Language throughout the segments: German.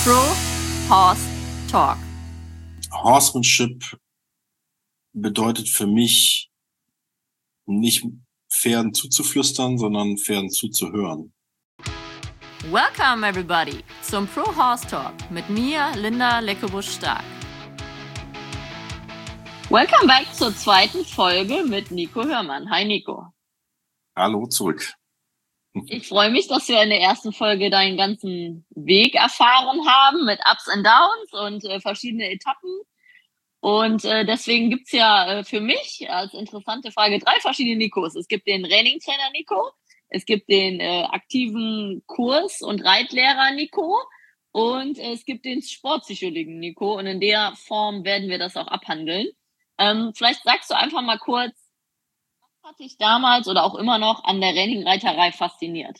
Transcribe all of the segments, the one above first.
Pro Horse Talk. Horsemanship bedeutet für mich nicht Pferden zuzuflüstern, sondern Pferden zuzuhören. Welcome everybody zum Pro Horse Talk mit mir, Linda Leckebusch-Stark. Welcome back zur zweiten Folge mit Nico Hörmann. Hi Nico. Hallo zurück. Ich freue mich, dass wir in der ersten Folge deinen ganzen Weg erfahren haben mit Ups and Downs und verschiedene Etappen. Und deswegen gibt's ja für mich als interessante Frage 3 verschiedene Nikos. Es gibt den Training-Trainer Nico, es gibt den aktiven Kurs- und Reitlehrer Nico und es gibt den Sportpsychologen Nico. Und in der Form werden wir das auch abhandeln. Vielleicht sagst du einfach mal kurz, was hat dich damals oder auch immer noch an der Reining-Reiterei fasziniert?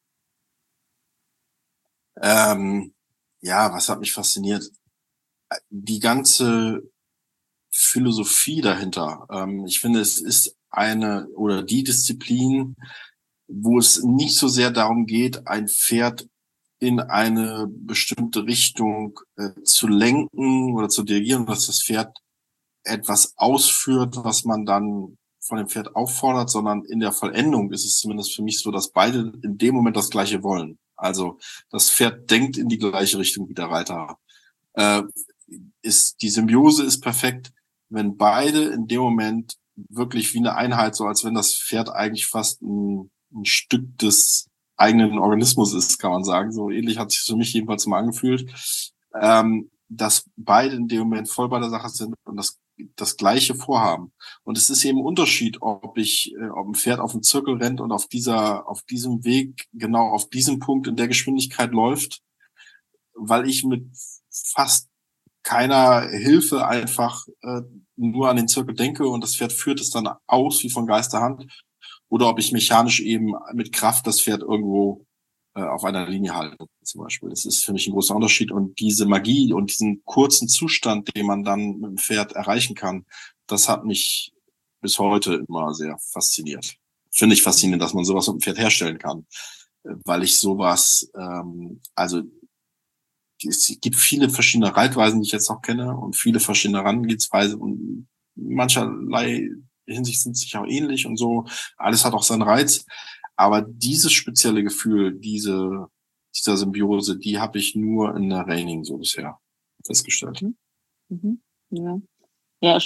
Ja, was hat mich fasziniert? Die ganze Philosophie dahinter. Ich finde, es ist eine oder die Disziplin, wo es nicht so sehr darum geht, ein Pferd in eine bestimmte Richtung zu lenken oder zu dirigieren, dass das Pferd etwas ausführt, was man dann von dem Pferd auffordert, sondern in der Vollendung ist es zumindest für mich so, dass beide in dem Moment das Gleiche wollen. Also das Pferd denkt in die gleiche Richtung wie der Reiter. Die Symbiose ist perfekt, wenn beide in dem Moment wirklich wie eine Einheit, so als wenn das Pferd eigentlich fast ein Stück des eigenen Organismus ist, kann man sagen. So ähnlich hat sich für mich jedenfalls mal angefühlt, dass beide in dem Moment voll bei der Sache sind und das Gleiche vorhaben. Und es ist eben ein Unterschied, ob ein Pferd auf dem Zirkel rennt und auf diesem Weg, genau auf diesem Punkt in der Geschwindigkeit läuft, weil ich mit fast keiner Hilfe einfach nur an den Zirkel denke und das Pferd führt es dann aus wie von Geisterhand, oder ob ich mechanisch eben mit Kraft das Pferd irgendwo auf einer Linie halte zum Beispiel. Das ist für mich ein großer Unterschied, und diese Magie und diesen kurzen Zustand, den man dann mit dem Pferd erreichen kann, das hat mich bis heute immer sehr fasziniert. Finde ich faszinierend, dass man sowas mit dem Pferd herstellen kann, weil ich sowas, also es gibt viele verschiedene Reitweisen, die ich jetzt auch kenne, und viele verschiedene Herangehensweisen, und mancherlei Hinsicht sind sich auch ähnlich und so. Alles hat auch seinen Reiz. Aber dieses spezielle Gefühl, dieser Symbiose, die habe ich nur in der Reining so bisher festgestellt. Mhm. Ja. Ja,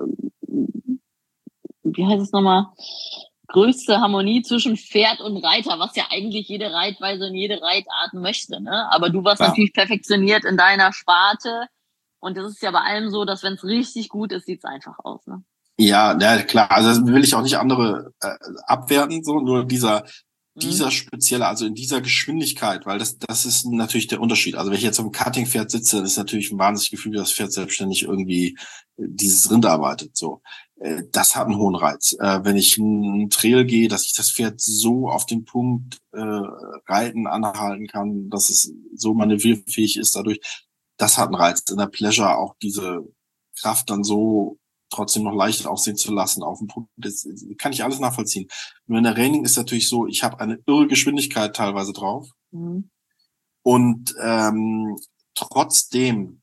wie heißt es nochmal? Größte Harmonie zwischen Pferd und Reiter, was ja eigentlich jede Reitweise und jede Reitart möchte, ne? Aber du warst natürlich perfektioniert in deiner Sparte, und das ist ja bei allem so, dass wenn es richtig gut ist, sieht's einfach aus, ne? Ja, klar. Also das will ich auch nicht andere abwerten, so, nur dieser spezielle, also in dieser Geschwindigkeit, weil das ist natürlich der Unterschied. Also wenn ich jetzt auf dem Cutting-Pferd sitze, dann ist natürlich ein wahnsinniges Gefühl, dass das Pferd selbstständig irgendwie dieses Rind arbeitet. So, das hat einen hohen Reiz. Wenn ich einen Trail gehe, dass ich das Pferd so auf den Punkt reiten, anhalten kann, dass es so manövrierfähig ist dadurch, das hat einen Reiz. In der Pleasure auch diese Kraft dann so trotzdem noch leicht aussehen zu lassen auf dem Punkt, das kann ich alles nachvollziehen. Nur in der Reining ist natürlich so, ich habe eine irre Geschwindigkeit teilweise drauf. Und trotzdem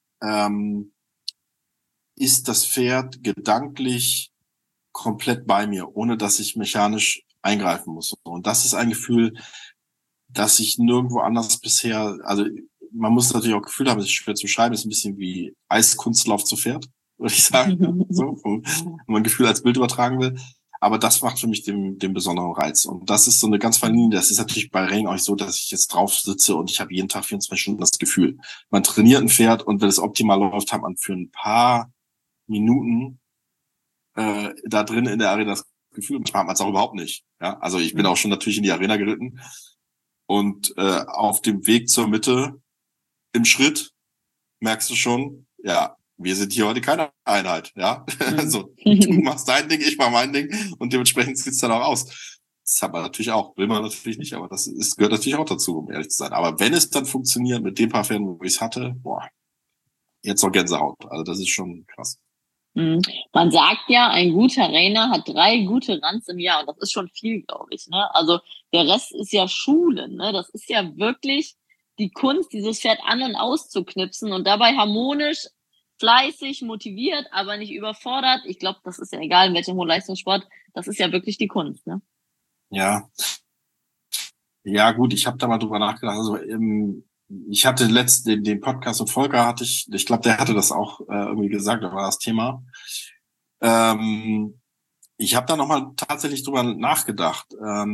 ist das Pferd gedanklich komplett bei mir, ohne dass ich mechanisch eingreifen muss. Und das ist ein Gefühl, das ich nirgendwo anders bisher, also man muss natürlich auch Gefühl haben, es ist schwer zu beschreiben, ist ein bisschen wie Eiskunstlauf zu Pferd, würde ich sagen, so, wenn man ein Gefühl als Bild übertragen will. Aber das macht für mich den besonderen Reiz. Und das ist so eine ganz feine Linie. Das ist natürlich bei Reining auch nicht so, dass ich jetzt drauf sitze und ich habe jeden Tag 24 Stunden das Gefühl. Man trainiert ein Pferd, und wenn es optimal läuft, hat man für ein paar Minuten da drin in der Arena das Gefühl. Manchmal hat man es auch überhaupt nicht. Ja? Also ich bin auch schon natürlich in die Arena geritten, und auf dem Weg zur Mitte im Schritt merkst du schon, ja, wir sind hier heute keine Einheit, ja. Also du machst dein Ding, ich mach mein Ding, und dementsprechend sieht's dann auch aus. Das hat man natürlich auch, will man natürlich nicht, aber gehört natürlich auch dazu, um ehrlich zu sein. Aber wenn es dann funktioniert mit den paar Pferden, wo ich es hatte, boah, jetzt noch Gänsehaut. Also das ist schon krass. Man sagt ja, ein guter Reiner hat 3 gute Runs im Jahr, und das ist schon viel, glaube ich, ne? Also der Rest ist ja Schulen, ne? Das ist ja wirklich die Kunst, dieses Pferd an- und auszuknipsen und dabei harmonisch, fleißig, motiviert, aber nicht überfordert. Ich glaube, das ist ja egal, in welchem Hochleistungssport, das ist ja wirklich die Kunst, ne? Ja, ja gut, ich habe da mal drüber nachgedacht. Also ich hatte den Podcast mit Volker ich glaube, der hatte das auch irgendwie gesagt, da war das Thema. Ähm, Ich habe da nochmal tatsächlich drüber nachgedacht.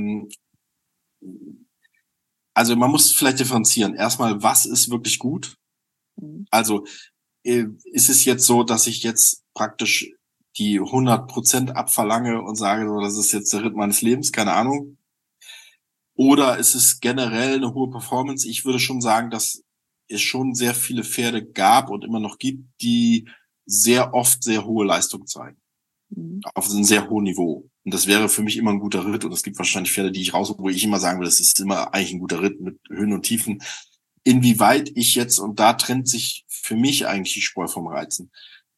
Also man muss vielleicht differenzieren. Erstmal, was ist wirklich gut? Mhm. Also ist es jetzt so, dass ich jetzt praktisch die 100% abverlange und sage, so, das ist jetzt der Ritt meines Lebens, keine Ahnung. Oder ist es generell eine hohe Performance? Ich würde schon sagen, dass es schon sehr viele Pferde gab und immer noch gibt, die sehr oft sehr hohe Leistung zeigen. Mhm. Auf einem sehr hohen Niveau. Und das wäre für mich immer ein guter Ritt. Und es gibt wahrscheinlich Pferde, die ich raus, wo ich immer sagen würde, das ist immer eigentlich ein guter Ritt mit Höhen und Tiefen. Inwieweit ich jetzt, und da trennt sich für mich eigentlich die Spreu vom Reizen.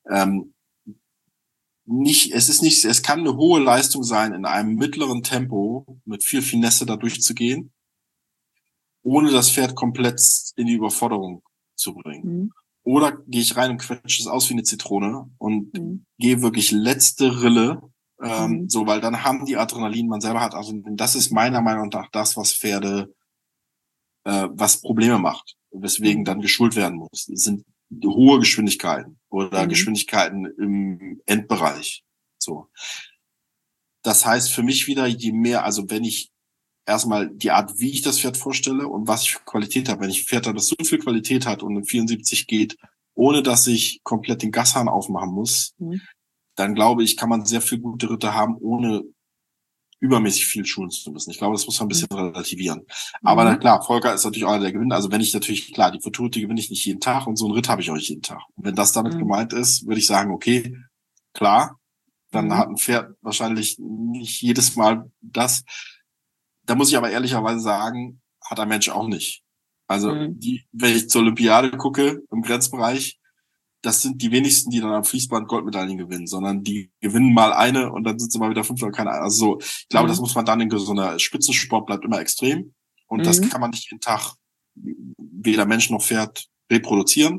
Es kann eine hohe Leistung sein, in einem mittleren Tempo mit viel Finesse da durchzugehen, ohne das Pferd komplett in die Überforderung zu bringen. Mhm. Oder gehe ich rein und quetsche es aus wie eine Zitrone und Mhm. gehe wirklich letzte Rille, Mhm. so, weil dann haben die Adrenalin, man selber hat Adrenalin. Das ist meiner Meinung nach das, was Pferde, was Probleme macht, weswegen Mhm. dann geschult werden muss. Das sind hohe Geschwindigkeiten oder Mhm. Geschwindigkeiten im Endbereich. So. Das heißt für mich wieder, je mehr, also wenn ich erstmal die Art, wie ich das Pferd vorstelle und was ich für Qualität habe. Wenn ich ein Pferd habe, das so viel Qualität hat und in 74 geht, ohne dass ich komplett den Gashahn aufmachen muss, Mhm. dann glaube ich, kann man sehr viel gute Ritter haben, ohne übermäßig viel schulen zu müssen. Ich glaube, das muss man ein bisschen relativieren. Aber na Mhm. klar, Volker ist natürlich auch einer der Gewinner. Also wenn ich natürlich, klar, die Futurity gewinne ich nicht jeden Tag und so einen Ritt habe ich auch nicht jeden Tag. Und wenn das damit Mhm. gemeint ist, würde ich sagen, okay, klar, dann Mhm. hat ein Pferd wahrscheinlich nicht jedes Mal das. Da muss ich aber ehrlicherweise sagen, hat ein Mensch auch nicht. Also Mhm. wenn ich zur Olympiade gucke, im Grenzbereich, das sind die wenigsten, die dann am Fließband Goldmedaillen gewinnen, sondern die gewinnen mal eine und dann sind sie mal wieder fünf oder keine Ahnung. Also so, ich glaube, das Mhm. muss man dann in so einer Spitzensport bleibt immer extrem und das Mhm. kann man nicht jeden Tag weder Mensch noch Pferd reproduzieren.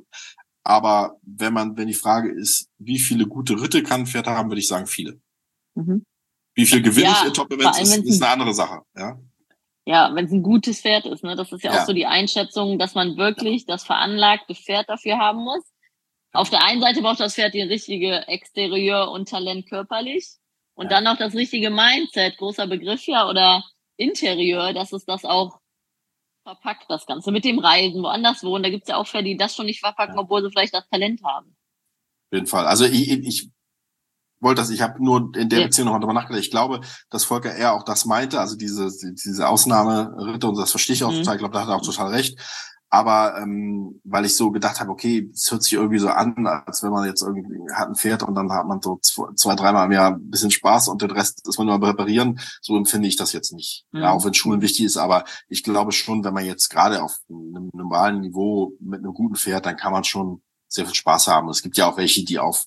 Aber wenn die Frage ist, wie viele gute Ritte kann ein Pferd haben, würde ich sagen, viele. Mhm. Wie viel gewinne ich in Ja, vor Top-Events, allem, wenn es ist ein, eine andere Sache, ja. ja, wenn es ein gutes Pferd ist, ne? Das ist ja auch so Ja, die Einschätzung, dass man ja, wirklich das veranlagte Pferd dafür haben muss. Auf ja. der einen Seite braucht das Pferd die richtige Exterieur und Talent körperlich und Ja. dann noch das richtige Mindset, großer Begriff ja, oder Interieur, dass es das auch verpackt, das Ganze mit dem Reisen, woanders wohnen. Da gibt's ja auch Pferde, die das schon nicht verpacken, Ja, auf obwohl sie vielleicht das Talent haben. jeden Fall. Also ich wollte das, ich habe nur in der Ja. Beziehung noch darüber nachgedacht. Ich glaube, dass Volker eher auch das meinte, also diese Ausnahmeritte, und das verstehe ich auch total, Mhm. ich glaube, da hat er auch total recht. Aber weil ich so gedacht habe, okay, es hört sich irgendwie so an, als wenn man jetzt irgendwie hat ein Pferd und dann hat man so zwei, dreimal im Jahr ein bisschen Spaß und den Rest ist man nur am Reparieren. So empfinde ich das jetzt nicht. Ja, auch Mhm. wenn Schulen Mhm. wichtig ist, aber ich glaube schon, wenn man jetzt gerade auf einem normalen Niveau mit einem guten Pferd, dann kann man schon sehr viel Spaß haben. Es gibt ja auch welche, die auf,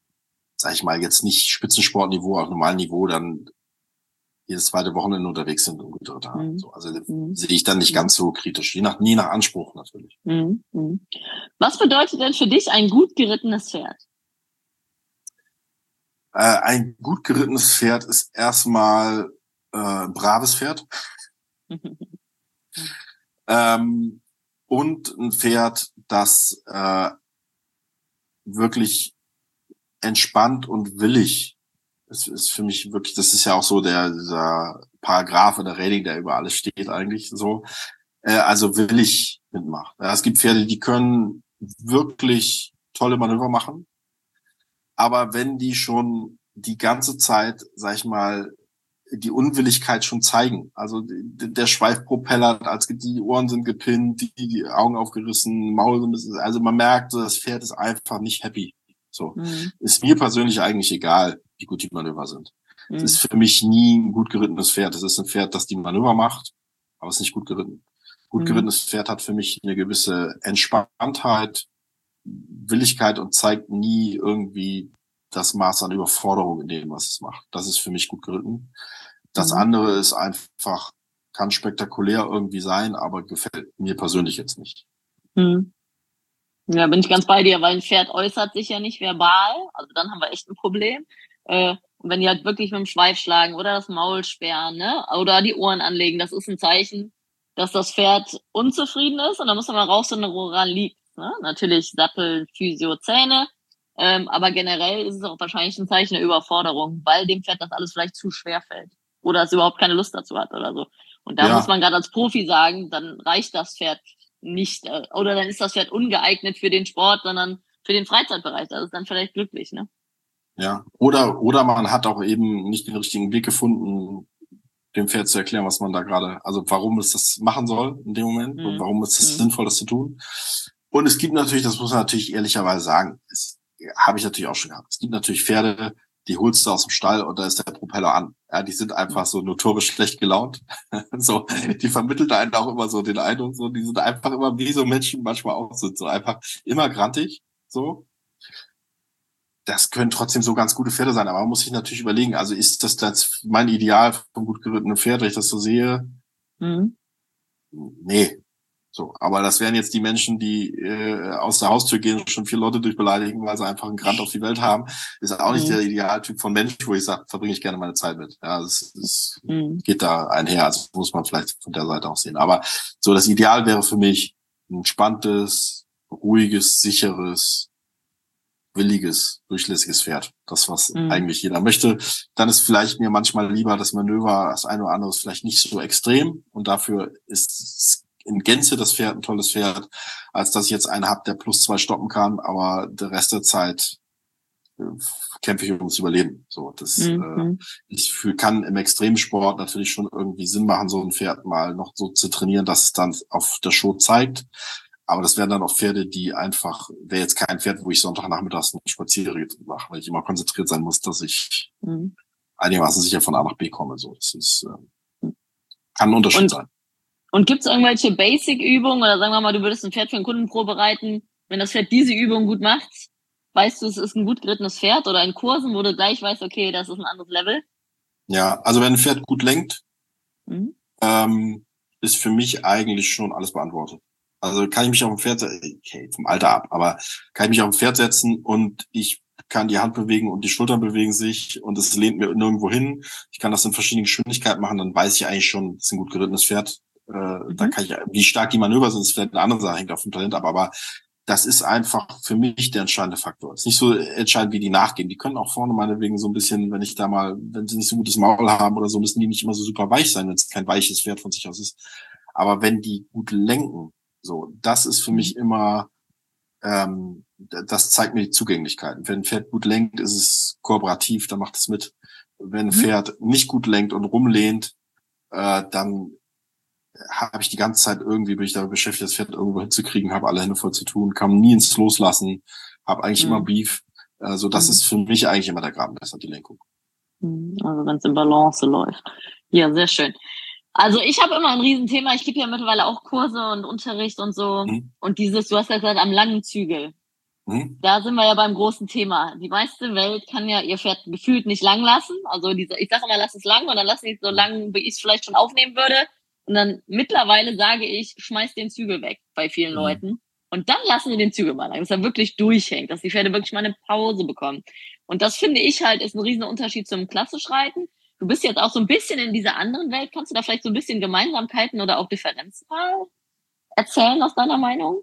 sag ich mal, jetzt nicht Spitzensportniveau, auf normalem Niveau dann jedes zweite Wochenende unterwegs sind und gute Ritter haben. Mhm. So, also Mhm. sehe ich dann nicht ganz so kritisch. Je nach Anspruch natürlich. Mhm. Mhm. Was bedeutet denn für dich ein gut gerittenes Pferd? Ein gut gerittenes Pferd ist erstmal ein braves Pferd. Ähm, und ein Pferd, das wirklich entspannt und willig. Das ist für mich wirklich, das ist ja auch so dieser Paragraph oder Rating, der über alles steht eigentlich so. Also willig mitmacht. Ja, es gibt Pferde, die können wirklich tolle Manöver machen, aber wenn die schon die ganze Zeit, sag ich mal, die Unwilligkeit schon zeigen. Also der Schweif propellert, als die Ohren sind gepinnt, die Augen aufgerissen, Maul so ein bisschen, also man merkt, so, das Pferd ist einfach nicht happy. So. Mhm. Ist mir persönlich eigentlich egal, wie gut die Manöver sind. Es ist Mhm. für mich nie ein gut gerittenes Pferd. Es ist ein Pferd, das die Manöver macht, aber es ist nicht gut geritten. Gut Mhm. gerittenes Pferd hat für mich eine gewisse Entspanntheit, Willigkeit und zeigt nie irgendwie das Maß an Überforderung in dem, was es macht. Das ist für mich gut geritten. Das Mhm. andere ist einfach kann spektakulär irgendwie sein, aber gefällt mir persönlich jetzt nicht. Hm. Ja, bin ich ganz bei dir, weil ein Pferd äußert sich ja nicht verbal. Also dann haben wir echt ein Problem. Und wenn die halt wirklich mit dem Schweif schlagen oder das Maul sperren, ne, oder die Ohren anlegen, das ist ein Zeichen, dass das Pferd unzufrieden ist. Und da muss man mal rausfinden, woran liegt. Ne? Natürlich Sattel, Physio, Zähne. Aber generell ist es auch wahrscheinlich ein Zeichen der Überforderung, weil dem Pferd das alles vielleicht zu schwer fällt. Oder es überhaupt keine Lust dazu hat oder so. Und da muss Ja, man gerade als Profi sagen, dann reicht das Pferd nicht, oder dann ist das Pferd ungeeignet für den Sport, sondern für den Freizeitbereich. Das ist dann vielleicht glücklich, ne? ja. Oder man hat auch eben nicht den richtigen Weg gefunden, dem Pferd zu erklären, was man da gerade, also warum es das machen soll in dem Moment und Mhm. warum ist es Mhm. sinnvoll, das zu tun. Und es gibt natürlich, das muss man natürlich ehrlicherweise sagen, das habe ich natürlich auch schon gehabt. Es gibt natürlich Pferde, die holst du aus dem Stall und da ist der Propeller an. Ja, die sind einfach so notorisch schlecht gelaunt. So, die vermitteln einen auch immer so den Eindruck, so, die sind einfach immer wie so Menschen manchmal auch sind, so einfach immer grantig, so. Das können trotzdem so ganz gute Pferde sein, aber man muss sich natürlich überlegen, also ist das mein Ideal vom gut gerittenen Pferd, wenn ich das so sehe? Mhm. Nee. So, aber das wären jetzt die Menschen, die aus der Haustür gehen und schon 4 Leute durchbeleidigen, weil sie einfach einen Grant auf die Welt haben. Ist auch nicht Mhm. der Idealtyp von Mensch, wo ich sage, verbringe ich gerne meine Zeit mit. Ja, das Mhm. geht da einher. Also muss man vielleicht von der Seite auch sehen. Aber so, das Ideal wäre für mich ein entspanntes, ruhiges, sicheres, williges, durchlässiges Pferd. Das, was Mhm. eigentlich jeder möchte. Dann ist vielleicht mir manchmal lieber das Manöver, das eine oder andere ist vielleicht nicht so extrem und dafür ist in Gänze das Pferd ein tolles Pferd, als dass ich jetzt einen habe, der +2 stoppen kann, aber der Rest der Zeit äh, kämpfe ich ums Überleben. So, das Mhm. kann im Extremsport natürlich schon irgendwie Sinn machen, so ein Pferd mal noch so zu trainieren, dass es dann auf der Show zeigt. Aber das wären dann auch Pferde, die einfach, wäre jetzt kein Pferd, wo ich Sonntagnachmittags einen Spazierritt mache, weil ich immer konzentriert sein muss, dass ich Mhm. einigermaßen sicher von A nach B komme. So, das ist, kann ein Unterschied Und, sein. und gibt es irgendwelche Basic-Übungen oder sagen wir mal, du würdest ein Pferd für einen Kunden vorbereiten, wenn das Pferd diese Übung gut macht, weißt du, es ist ein gut gerittenes Pferd oder in Kursen, wo du gleich weißt, okay, das ist ein anderes Level? Ja, also wenn ein Pferd gut lenkt, Mhm. ähm, ist für mich eigentlich schon alles beantwortet. Also kann ich mich auf ein Pferd, okay, vom Alter ab, aber kann ich mich auf ein Pferd setzen und ich kann die Hand bewegen und die Schultern bewegen sich und es lehnt mir nirgendwo hin. Ich kann das in verschiedenen Geschwindigkeiten machen, dann weiß ich eigentlich schon, das ist ein gut gerittenes Pferd. Da Mhm. kann ich, wie stark die Manöver sind, ist vielleicht eine andere Sache, hängt auf dem Talent ab, aber das ist einfach für mich der entscheidende Faktor. Es ist nicht so entscheidend, wie die nachgehen. Die können auch vorne meinetwegen so ein bisschen, wenn ich da mal, wenn sie nicht so gutes Maul haben oder so, müssen die nicht immer so super weich sein, wenn es kein weiches Pferd von sich aus ist. Aber wenn die gut lenken, so, das ist für Mhm. mich immer, das zeigt mir die Zugänglichkeit. Wenn ein Pferd gut lenkt, ist es kooperativ, dann macht es mit. Wenn ein Mhm. Pferd nicht gut lenkt und rumlehnt, dann habe ich die ganze Zeit irgendwie, bin ich damit beschäftigt, das Pferd irgendwo hinzukriegen, habe alle Hände voll zu tun, kam nie ins Loslassen, habe eigentlich immer Mhm. Beef. Also das Mhm. ist für mich eigentlich immer der Gradmesser, die Lenkung. Mhm. Also wenn es in Balance läuft. Ja, sehr schön. Also ich habe immer ein Riesenthema. Ich gebe ja mittlerweile auch Kurse und Unterricht und so. Mhm. Und dieses, du hast ja gesagt, am langen Zügel. Mhm. Da sind wir ja beim großen Thema. Die meiste Welt kann ja ihr Pferd gefühlt nicht lang lassen. Also diese, ich sage immer, lass es lang und dann lass ich es so lang, wie ich es vielleicht schon aufnehmen würde. Und dann mittlerweile sage ich, schmeiß den Zügel weg bei vielen Mhm. Leuten. Und dann lassen wir den Zügel mal lang, dass er wirklich durchhängt, dass die Pferde wirklich mal eine Pause bekommen. Und das finde ich halt, ist ein riesen Unterschied zum klassisch Reiten. Du bist jetzt auch so ein bisschen in dieser anderen Welt. Kannst du da vielleicht so ein bisschen Gemeinsamkeiten oder auch Differenzen mal erzählen aus deiner Meinung?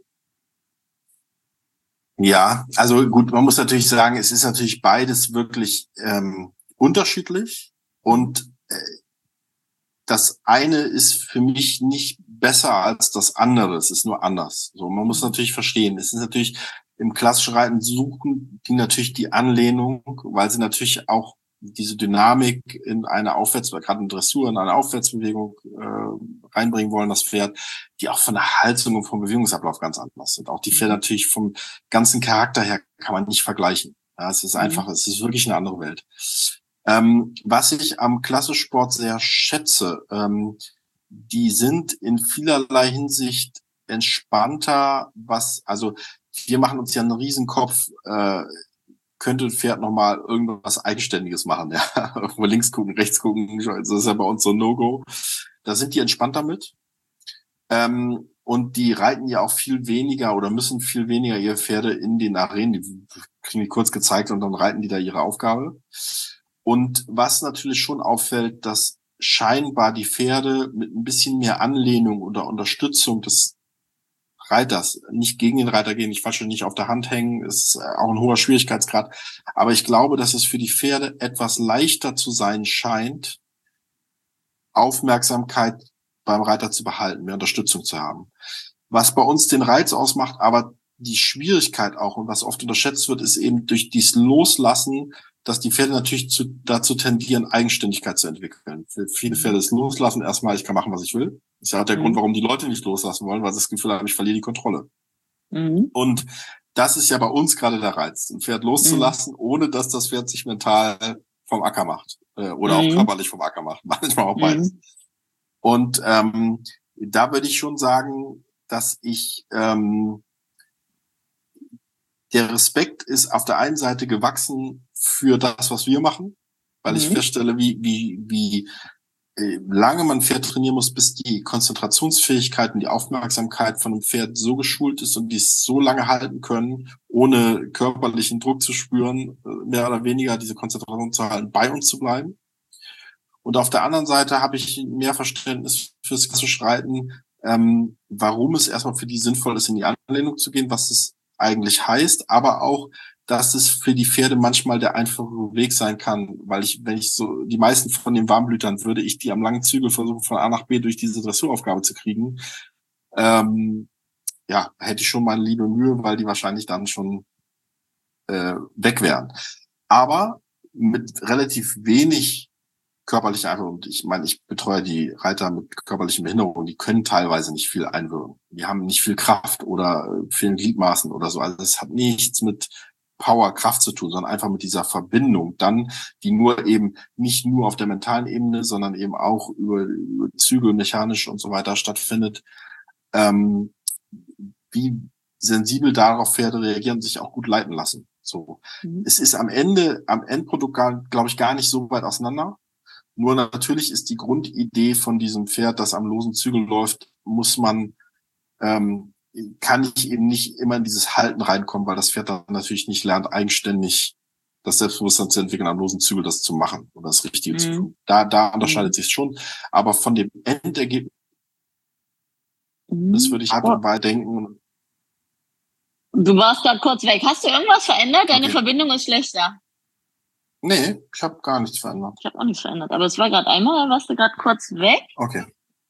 Ja, also gut, man muss natürlich sagen, es ist natürlich beides wirklich unterschiedlich Mhm. und das eine ist für mich nicht besser als das andere. Es ist nur anders. So, man muss Mhm. natürlich verstehen. Es ist natürlich im klassischen Reiten suchen die natürlich die Anlehnung, weil sie natürlich auch diese Dynamik in eine gerade in Dressur, in eine Aufwärtsbewegung reinbringen wollen, das Pferd, die auch von der Haltung und vom Bewegungsablauf ganz anders sind. Auch die Pferde Mhm. natürlich vom ganzen Charakter her kann man nicht vergleichen. Ja, es ist einfach, Mhm. es ist wirklich eine andere Welt. Was ich am Klassensport sehr schätze, die sind in vielerlei Hinsicht entspannter, also wir machen uns ja einen Riesenkopf, könnte ein Pferd nochmal irgendwas Eigenständiges machen, ja. Irgendwo links gucken, rechts gucken, das ist ja bei uns so ein No-Go. da sind die entspannt damit. Und die reiten ja auch viel weniger oder müssen viel weniger ihre Pferde in den Arenen. Die kriegen die kurz gezeigt und dann reiten die da ihre Aufgabe. Und was natürlich schon auffällt, dass scheinbar die Pferde mit ein bisschen mehr Anlehnung oder Unterstützung des Reiters nicht gegen den Reiter gehen, ich falsche nicht auf der Hand hängen, ist auch ein hoher Schwierigkeitsgrad. Aber ich glaube, dass es für die Pferde etwas leichter zu sein scheint, Aufmerksamkeit beim Reiter zu behalten, mehr Unterstützung zu haben. Was bei uns den Reiz ausmacht, aber die Schwierigkeit auch und was oft unterschätzt wird, ist eben durch dieses Loslassen, dass die Pferde natürlich dazu tendieren, Eigenständigkeit zu entwickeln. Für viele Pferde ist Loslassen erstmal, ich kann machen, was ich will. Das ist ja auch der Grund, warum die Leute nicht loslassen wollen, weil sie das Gefühl haben, ich verliere die Kontrolle. Und das ist ja bei uns gerade der Reiz, ein Pferd loszulassen, ohne dass das Pferd sich mental vom Acker macht oder auch körperlich vom Acker macht, manchmal auch beides. Und da würde ich schon sagen, dass der Respekt ist auf der einen Seite gewachsen für das, was wir machen, weil ich feststelle, wie lange man Pferd trainieren muss, bis die Konzentrationsfähigkeit und die Aufmerksamkeit von einem Pferd so geschult ist und die es so lange halten können, ohne körperlichen Druck zu spüren, mehr oder weniger diese Konzentration zu halten, bei uns zu bleiben. Und auf der anderen Seite habe ich mehr Verständnis fürs klassische Reiten, warum es erstmal für die sinnvoll ist, in die Anlehnung zu gehen, was es eigentlich heißt, aber auch, dass es für die Pferde manchmal der einfache Weg sein kann, weil wenn ich so, die meisten von den Warmblütern würde ich die am langen Zügel versuchen, von A nach B durch diese Dressuraufgabe zu kriegen, hätte ich schon meine liebe Mühe, weil die wahrscheinlich dann schon weg wären. Aber mit relativ wenig körperliche Einwirkung. Und ich meine, ich betreue die Reiter mit körperlichen Behinderungen, die können teilweise nicht viel einwirken. Die haben nicht viel Kraft oder fehlen Gliedmaßen oder so. Also das hat nichts mit Power, Kraft zu tun, sondern einfach mit dieser Verbindung dann, die nur eben nicht nur auf der mentalen Ebene, sondern eben auch über Zügel, mechanisch und so weiter stattfindet. Wie sensibel darauf Pferde reagieren und sich auch gut leiten lassen. So. Es ist am Endprodukt, glaube ich, gar nicht so weit auseinander. Nur natürlich ist die Grundidee von diesem Pferd, das am losen Zügel läuft, kann ich eben nicht immer in dieses Halten reinkommen, weil das Pferd dann natürlich nicht lernt, eigenständig das Selbstbewusstsein zu entwickeln, am losen Zügel das zu machen oder das Richtige zu tun. Da unterscheidet sich schon. Aber von dem Endergebnis, das würde ich dabei denken. Du warst gerade kurz weg. Hast du irgendwas verändert? Deine Verbindung ist schlechter. Nee, ich habe gar nichts verändert. Ich habe auch nichts verändert, aber es war gerade einmal, warst du gerade kurz weg. Okay.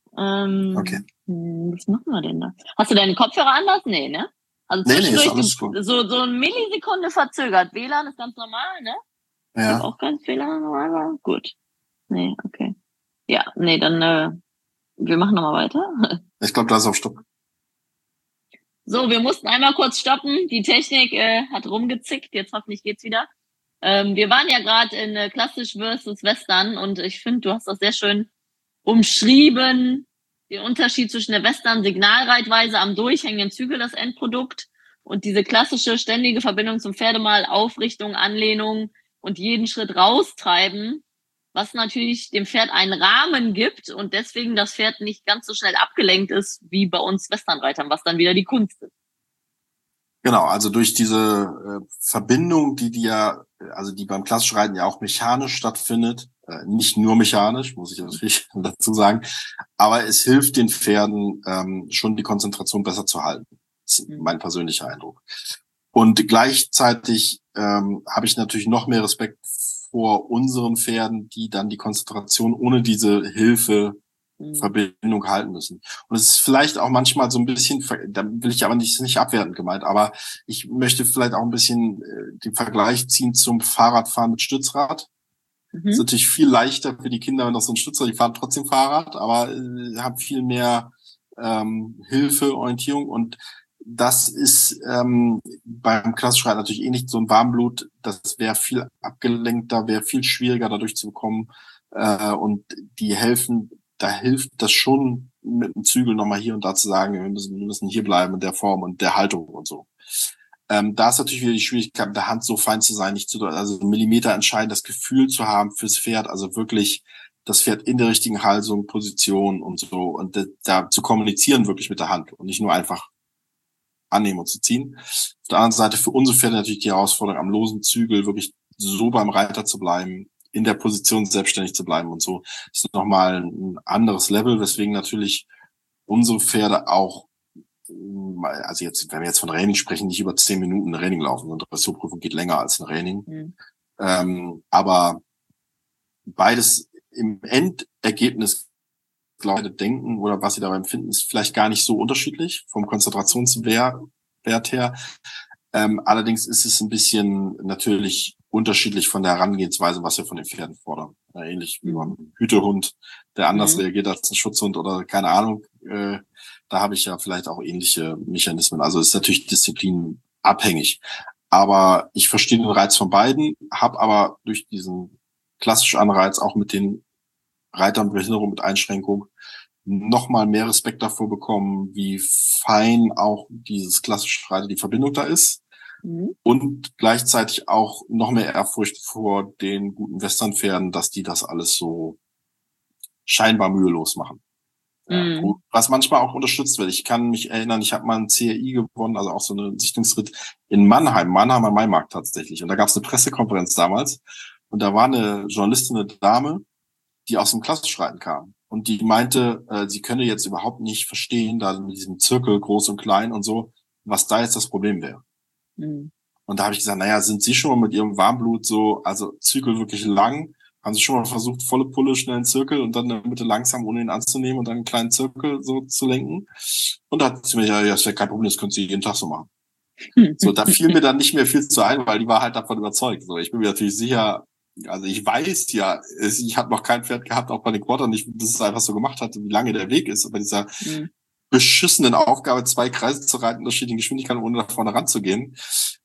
Was machen wir denn da? Hast du deine Kopfhörer anders? Nee, ne? Also nee, ist alles gut. So eine Millisekunde verzögert. WLAN ist ganz normal, ne? Ja. Ist auch ganz WLAN normal. Gut. Nee, okay. Ja, nee, dann wir machen nochmal weiter. Ich glaube, da ist auf Stopp. So, wir mussten einmal kurz stoppen. Die Technik hat rumgezickt. Jetzt hoffentlich geht's wieder. Wir waren ja gerade in klassisch versus Western und ich finde, du hast das sehr schön umschrieben, den Unterschied zwischen der Western-Signalreitweise am durchhängenden Zügel, das Endprodukt, und diese klassische ständige Verbindung zum Pferdemal, Aufrichtung, Anlehnung und jeden Schritt raustreiben, was natürlich dem Pferd einen Rahmen gibt und deswegen das Pferd nicht ganz so schnell abgelenkt ist wie bei uns Westernreitern, was dann wieder die Kunst ist. Genau, also durch diese Verbindung, die beim klassischen Reiten ja auch mechanisch stattfindet, nicht nur mechanisch, muss ich natürlich dazu sagen, aber es hilft den Pferden schon die Konzentration besser zu halten. Das ist mein persönlicher Eindruck. Und gleichzeitig habe ich natürlich noch mehr Respekt vor unseren Pferden, die dann die Konzentration ohne diese Verbindung halten müssen. Und es ist vielleicht auch manchmal so ein bisschen, da will ich aber nicht abwertend gemeint, aber ich möchte vielleicht auch ein bisschen den Vergleich ziehen zum Fahrradfahren mit Stützrad. Ist natürlich viel leichter für die Kinder, wenn das so ein Stützrad, die fahren trotzdem Fahrrad, aber haben viel mehr Hilfe, Orientierung, und das ist beim klassischen Reiten natürlich nicht so ein Warmblut, das wäre viel abgelenkter, wäre viel schwieriger dadurch zu bekommen, und da hilft das schon mit dem Zügel nochmal hier und da zu sagen, wir müssen hier bleiben in der Form und der Haltung und so. Da ist natürlich wieder die Schwierigkeit, mit der Hand so fein zu sein, nicht zu, also Millimeter entscheidend, das Gefühl zu haben fürs Pferd, also wirklich das Pferd in der richtigen Haltung, Position und so und da zu kommunizieren wirklich mit der Hand und nicht nur einfach annehmen und zu ziehen. Auf der anderen Seite für unsere Pferde natürlich die Herausforderung, am losen Zügel wirklich so beim Reiter zu bleiben, in der Position selbstständig zu bleiben und so. Das ist nochmal ein anderes Level, weswegen natürlich unsere Pferde auch, also jetzt, wenn wir jetzt von Training sprechen, nicht über 10 Minuten Training laufen. Und Dressurprüfung geht länger als ein Training. Aber beides im Endergebnis, glaube ich, denken oder was sie dabei empfinden, ist vielleicht gar nicht so unterschiedlich vom Konzentrationswert her. Allerdings ist es ein bisschen natürlich unterschiedlich von der Herangehensweise, was wir von den Pferden fordern. Ähnlich wie beim Hütehund, der anders reagiert als ein Schutzhund oder keine Ahnung. Da habe ich ja vielleicht auch ähnliche Mechanismen. Also es ist natürlich disziplinabhängig. Aber ich verstehe den Reiz von beiden, habe aber durch diesen klassischen Anreiz auch mit den Reitern mit Behinderung, mit Einschränkung nochmal mehr Respekt davor bekommen, wie fein auch dieses klassische Reiter, die Verbindung da ist. Und gleichzeitig auch noch mehr Ehrfurcht vor den guten Westernpferden, dass die das alles so scheinbar mühelos machen. Ja, was manchmal auch unterstützt wird. Ich kann mich erinnern, ich habe mal einen CRI gewonnen, also auch so einen Sichtungsritt in Mannheim am Maimarkt tatsächlich. Und da gab es eine Pressekonferenz damals. Und da war eine Journalistin, eine Dame, die aus dem Klassenschreiten kam. Und die meinte, sie könne jetzt überhaupt nicht verstehen, da mit diesem Zirkel groß und klein und so, was da jetzt das Problem wäre. Und da habe ich gesagt, naja, sind Sie schon mal mit Ihrem Warmblut so, also Zirkel wirklich lang? Haben Sie schon mal versucht, volle Pulle, schnell einen Zirkel und dann in der Mitte langsam, ohne ihn anzunehmen und dann einen kleinen Zirkel so zu lenken? Und da hat sie mir, ja, ist ja kein Problem, das können Sie jeden Tag so machen. So, da fiel mir dann nicht mehr viel zu ein, weil die war halt davon überzeugt. So, ich bin mir natürlich sicher, also ich weiß ja, ich habe noch kein Pferd gehabt, auch bei den Quartern nicht, dass es einfach so gemacht hatte, wie lange der Weg ist. Aber dieser beschissenen Aufgabe, 2 Kreise zu reiten, unterschiedlichen Geschwindigkeiten, ohne da vorne ranzugehen,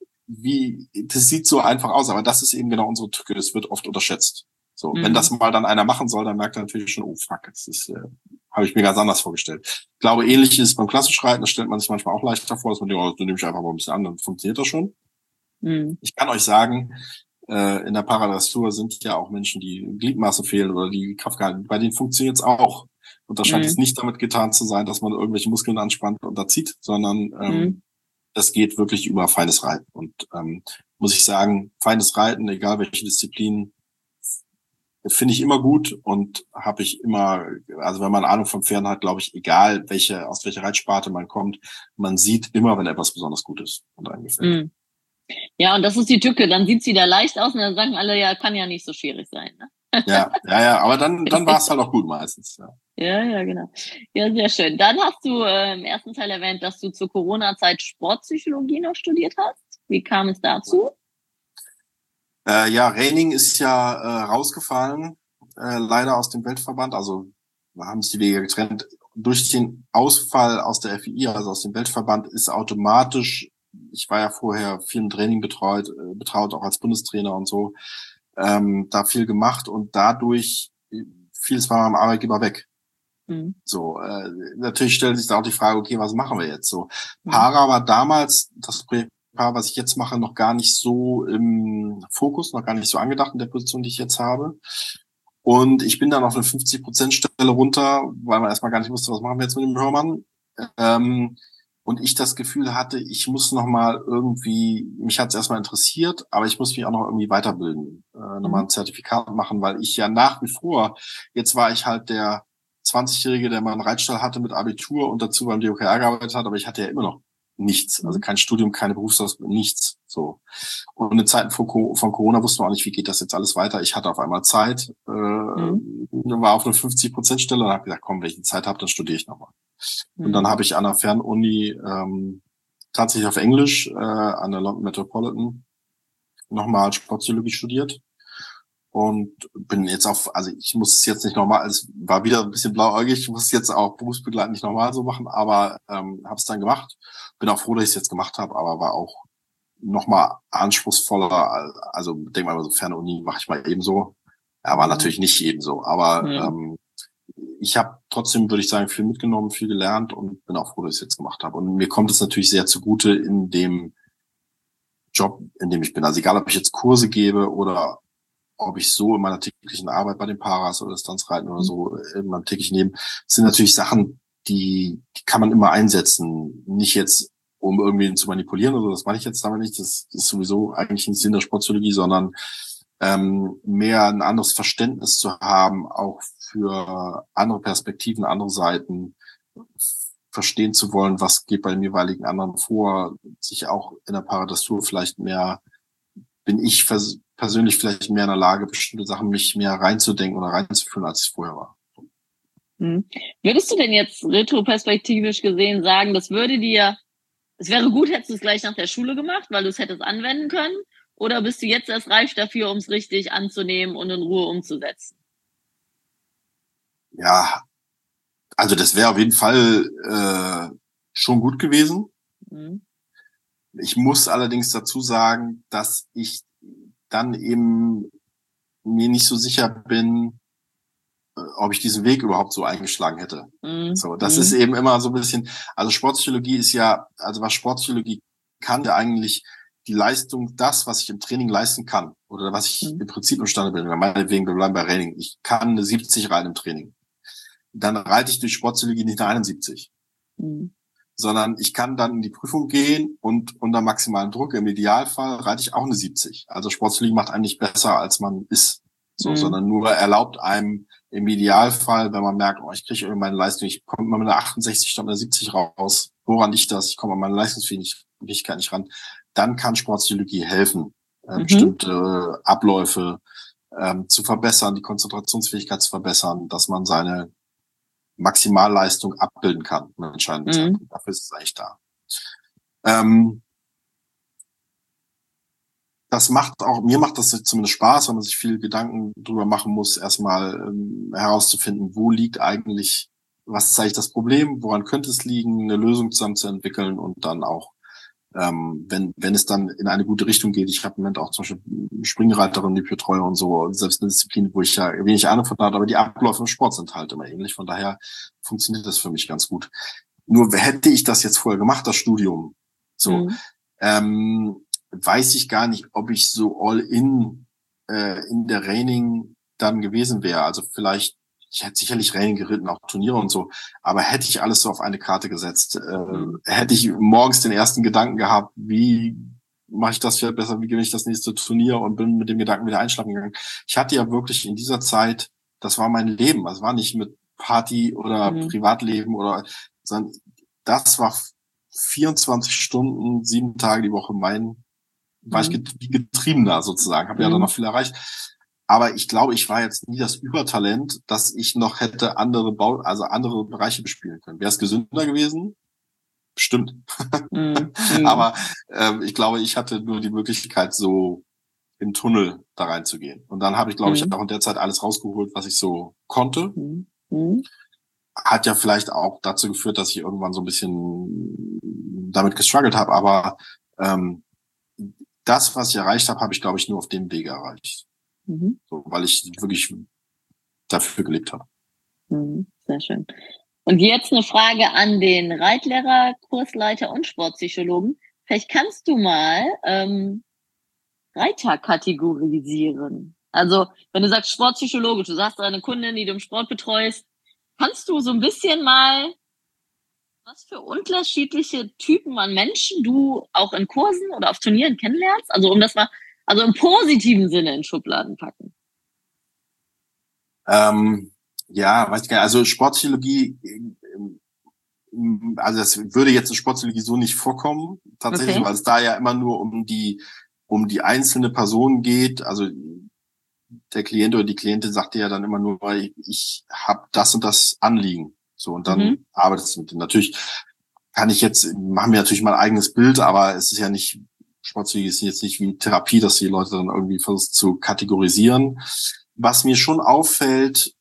das sieht so einfach aus, aber das ist eben genau unsere Tücke, das wird oft unterschätzt. So, wenn das mal dann einer machen soll, dann merkt er natürlich schon, oh fuck, das ist, habe ich mir ganz anders vorgestellt. Ich glaube, ähnlich ist es beim klassischen Reiten, das stellt man sich manchmal auch leichter vor, dass man denkt, oh, du nimmst einfach mal ein bisschen an, dann funktioniert das schon. Ich kann euch sagen, in der Paradressur sind ja auch Menschen, die Gliedmaße fehlen oder die Kraftgehalten, bei denen funktioniert es auch. Und da scheint es nicht damit getan zu sein, dass man irgendwelche Muskeln anspannt und da zieht, sondern das geht wirklich über feines Reiten. Und muss ich sagen, feines Reiten, egal welche Disziplin, finde ich immer gut und habe ich immer, also wenn man Ahnung von Pferden hat, glaube ich, egal aus welcher Reitsparte man kommt, man sieht immer, wenn etwas besonders gut ist und einem gefällt. Ja, und das ist die Tücke. Dann sieht's wieder leicht aus und dann sagen alle, ja, kann ja nicht so schwierig sein. Ne? Ja, aber dann war es halt auch gut meistens. Ja, genau. Ja, sehr schön. Dann hast du im ersten Teil erwähnt, dass du zur Corona-Zeit Sportpsychologie noch studiert hast. Wie kam es dazu? Reining ist ja rausgefallen, leider aus dem Weltverband. Also wir haben sich die Wege getrennt. Durch den Ausfall aus der FII, also aus dem Weltverband, ist automatisch, ich war ja vorher viel im Training betraut, auch als Bundestrainer und so, da viel gemacht und dadurch fiel es bei meinem Arbeitgeber weg. So, natürlich stellt sich da auch die Frage, okay, was machen wir jetzt so? Para war damals, das Projektpaar, was ich jetzt mache, noch gar nicht so im Fokus, noch gar nicht so angedacht in der Position, die ich jetzt habe. Und ich bin dann auf eine 50%-Stelle runter, weil man erstmal gar nicht wusste, was machen wir jetzt mit dem Hörmann. Und ich das Gefühl hatte, ich muss nochmal irgendwie, mich hat es erstmal interessiert, aber ich muss mich auch noch irgendwie weiterbilden, nochmal ein Zertifikat machen, weil ich ja nach wie vor, jetzt war ich halt der 20-Jährige, der mal einen Reitstall hatte mit Abitur und dazu beim DOKR gearbeitet hat, aber ich hatte ja immer noch nichts, also kein Studium, keine Berufsausbildung, nichts, so. Und in Zeiten von Corona wussten wir auch nicht, wie geht das jetzt alles weiter. Ich hatte auf einmal Zeit, war auf eine 50%-Stelle und habe gesagt, komm, wenn ich die Zeit habe, dann studiere ich nochmal. Und dann habe ich an der Fernuni tatsächlich auf Englisch an der London Metropolitan nochmal Sportpsychologie studiert und bin jetzt also ich muss es jetzt nicht nochmal, es war wieder ein bisschen blauäugig, ich muss es jetzt auch berufsbegleitend nicht nochmal so machen, aber habe es dann gemacht. Bin auch froh, dass ich es jetzt gemacht habe, aber war auch nochmal anspruchsvoller, also denk mal so Fernuni mache ich mal ebenso. Ja, war natürlich nicht ebenso, aber ich habe trotzdem, würde ich sagen, viel mitgenommen, viel gelernt und bin auch froh, dass ich es jetzt gemacht habe. Und mir kommt es natürlich sehr zugute in dem Job, in dem ich bin. Also egal, ob ich jetzt Kurse gebe oder ob ich so in meiner täglichen Arbeit bei den Paras oder Distanzreiten oder so in meinem täglichen Leben, sind natürlich Sachen, die kann man immer einsetzen. Nicht jetzt, um irgendwie zu manipulieren oder so, das meine ich jetzt damit nicht. Das ist sowieso eigentlich ein Sinn der Sportpsychologie, sondern mehr ein anderes Verständnis zu haben, auch für andere Perspektiven, andere Seiten, verstehen zu wollen, was geht bei dem jeweiligen anderen vor, sich auch in der Paradressur vielleicht mehr, bin ich persönlich vielleicht mehr in der Lage, bestimmte Sachen mich mehr reinzudenken oder reinzuführen, als ich vorher war. Würdest du denn jetzt retroperspektivisch gesehen sagen, es wäre gut, hättest du es gleich nach der Schule gemacht, weil du es hättest anwenden können? Oder bist du jetzt erst reif dafür, um es richtig anzunehmen und in Ruhe umzusetzen? Ja, also das wäre auf jeden Fall schon gut gewesen. Mhm. Ich muss allerdings dazu sagen, dass ich dann eben mir nicht so sicher bin, ob ich diesen Weg überhaupt so eingeschlagen hätte. So, das ist eben immer so ein bisschen, also Sportpsychologie ist ja, also was Sportpsychologie kann, ja eigentlich die Leistung, das, was ich im Training leisten kann, oder was ich im Prinzip imstande bin, meinetwegen, wir bleiben bei Training. Ich kann eine 70 reiten im Training. Dann reite ich durch Sportpsychologie nicht eine 71. Sondern ich kann dann in die Prüfung gehen und unter maximalen Druck, im Idealfall, reite ich auch eine 70. Also Sportpsychologie macht einen nicht besser, als man ist. So, sondern nur erlaubt einem im Idealfall, wenn man merkt, oh, ich kriege irgendwie meine Leistung, ich komme mal mit einer 68 statt einer 70 raus. Woran liegt das? Ich komme an meine Leistungsfähigkeit nicht ran. Dann kann Sportpsychologie helfen, bestimmte Abläufe zu verbessern, die Konzentrationsfähigkeit zu verbessern, dass man seine Maximalleistung abbilden kann. Entscheidend dafür ist es eigentlich da. Mir macht das zumindest Spaß, wenn man sich viel Gedanken drüber machen muss, erstmal herauszufinden, was ist eigentlich das Problem, woran könnte es liegen, eine Lösung zusammen zu entwickeln und dann auch, wenn es dann in eine gute Richtung geht. Ich habe im Moment auch zum Beispiel Springreiterin, die ich betreue und so, selbst eine Disziplin, wo ich ja wenig Ahnung von habe, aber die Abläufe im Sport sind halt immer ähnlich, von daher funktioniert das für mich ganz gut. Nur hätte ich das jetzt vorher gemacht, das Studium, weiß ich gar nicht, ob ich so all in der Reining dann gewesen wäre. Also vielleicht, ich hätte sicherlich Reining geritten, auch Turniere und so, aber hätte ich alles so auf eine Karte gesetzt, hätte ich morgens den ersten Gedanken gehabt, wie mache ich das vielleicht besser, wie gewinne ich das nächste Turnier und bin mit dem Gedanken wieder einschlafen gegangen. Ich hatte ja wirklich in dieser Zeit, das war mein Leben, also war nicht mit Party oder Privatleben sondern das war 24 Stunden, 7 Tage die Woche war ich wie Getriebener sozusagen, habe ja dann noch viel erreicht. Aber ich glaube, ich war jetzt nie das Übertalent, dass ich noch hätte andere Bereiche bespielen können. Wäre es gesünder gewesen? Bestimmt. Aber ich glaube, ich hatte nur die Möglichkeit, so im Tunnel da reinzugehen. Und dann habe ich, glaube ich, auch in der Zeit alles rausgeholt, was ich so konnte. Hat ja vielleicht auch dazu geführt, dass ich irgendwann so ein bisschen damit gestruggelt habe. Aber das, was ich erreicht habe, habe ich, glaube ich, nur auf dem Weg erreicht. So, weil ich wirklich dafür gelebt habe. Sehr schön. Und jetzt eine Frage an den Reitlehrer, Kursleiter und Sportpsychologen. Vielleicht kannst du mal Reiter kategorisieren. Also, wenn du sagst Sportpsychologe, du sagst eine Kundin, die du im Sport betreust, kannst du so ein bisschen mal, was für unterschiedliche Typen an Menschen du auch in Kursen oder auf Turnieren kennenlernst? Also also im positiven Sinne in Schubladen packen. Ja, weiß ich gar nicht. Also Sportpsychologie, also das würde jetzt in Sportpsychologie so nicht vorkommen, tatsächlich, weil es da ja immer nur um die einzelne Person geht. Also der Klient oder die Klientin sagt dir ja dann immer nur, ich habe das und das Anliegen. So, und dann arbeitest du mit dem. Natürlich machen wir natürlich mal ein eigenes Bild, aber es ist ja nicht, Sportpsychologie ist jetzt nicht wie Therapie, dass die Leute dann irgendwie versuchen zu kategorisieren. Was mir schon auffällt,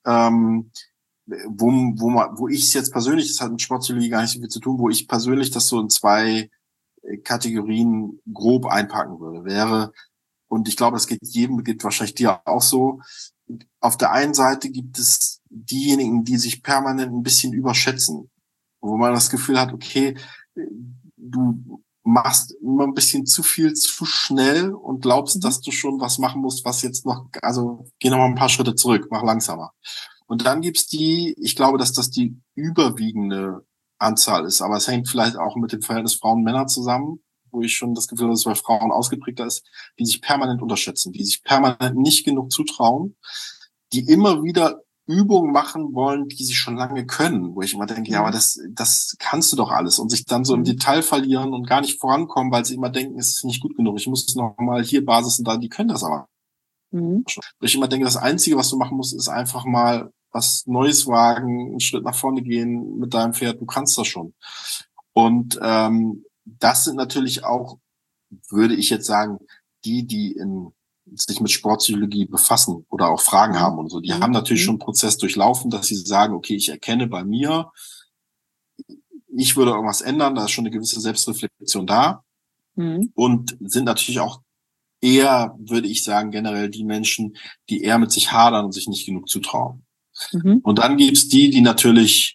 wo ich es jetzt persönlich, das hat mit Sportpsychologie gar nicht so viel zu tun, wo ich persönlich das so in 2 Kategorien grob einpacken würde, wäre, und ich glaube, das geht wahrscheinlich dir auch so, auf der einen Seite gibt es diejenigen, die sich permanent ein bisschen überschätzen, wo man das Gefühl hat, okay, du machst immer ein bisschen zu viel, zu schnell und glaubst, dass du schon was machen musst, was jetzt noch, also geh noch mal ein paar Schritte zurück, mach langsamer. Und dann gibt's ich glaube, dass das die überwiegende Anzahl ist, aber es hängt vielleicht auch mit dem Verhältnis Frauen-Männer zusammen, wo ich schon das Gefühl habe, dass es bei Frauen ausgeprägter ist, die sich permanent unterschätzen, die sich permanent nicht genug zutrauen, die immer wieder Übungen machen wollen, die sie schon lange können, wo ich immer denke, ja, aber das kannst du doch alles und sich dann so im Detail verlieren und gar nicht vorankommen, weil sie immer denken, es ist nicht gut genug, ich muss noch mal hier Basis und da, die können das aber. Wo ich immer denke, das Einzige, was du machen musst, ist einfach mal was Neues wagen, einen Schritt nach vorne gehen mit deinem Pferd, du kannst das schon. Und das sind natürlich auch, würde ich jetzt sagen, die sich mit Sportpsychologie befassen oder auch Fragen haben und so. Die haben natürlich schon einen Prozess durchlaufen, dass sie sagen, okay, ich erkenne bei mir, ich würde irgendwas ändern, da ist schon eine gewisse Selbstreflexion da und sind natürlich auch eher, würde ich sagen, generell die Menschen, die eher mit sich hadern und sich nicht genug zutrauen. Und dann gibt's die natürlich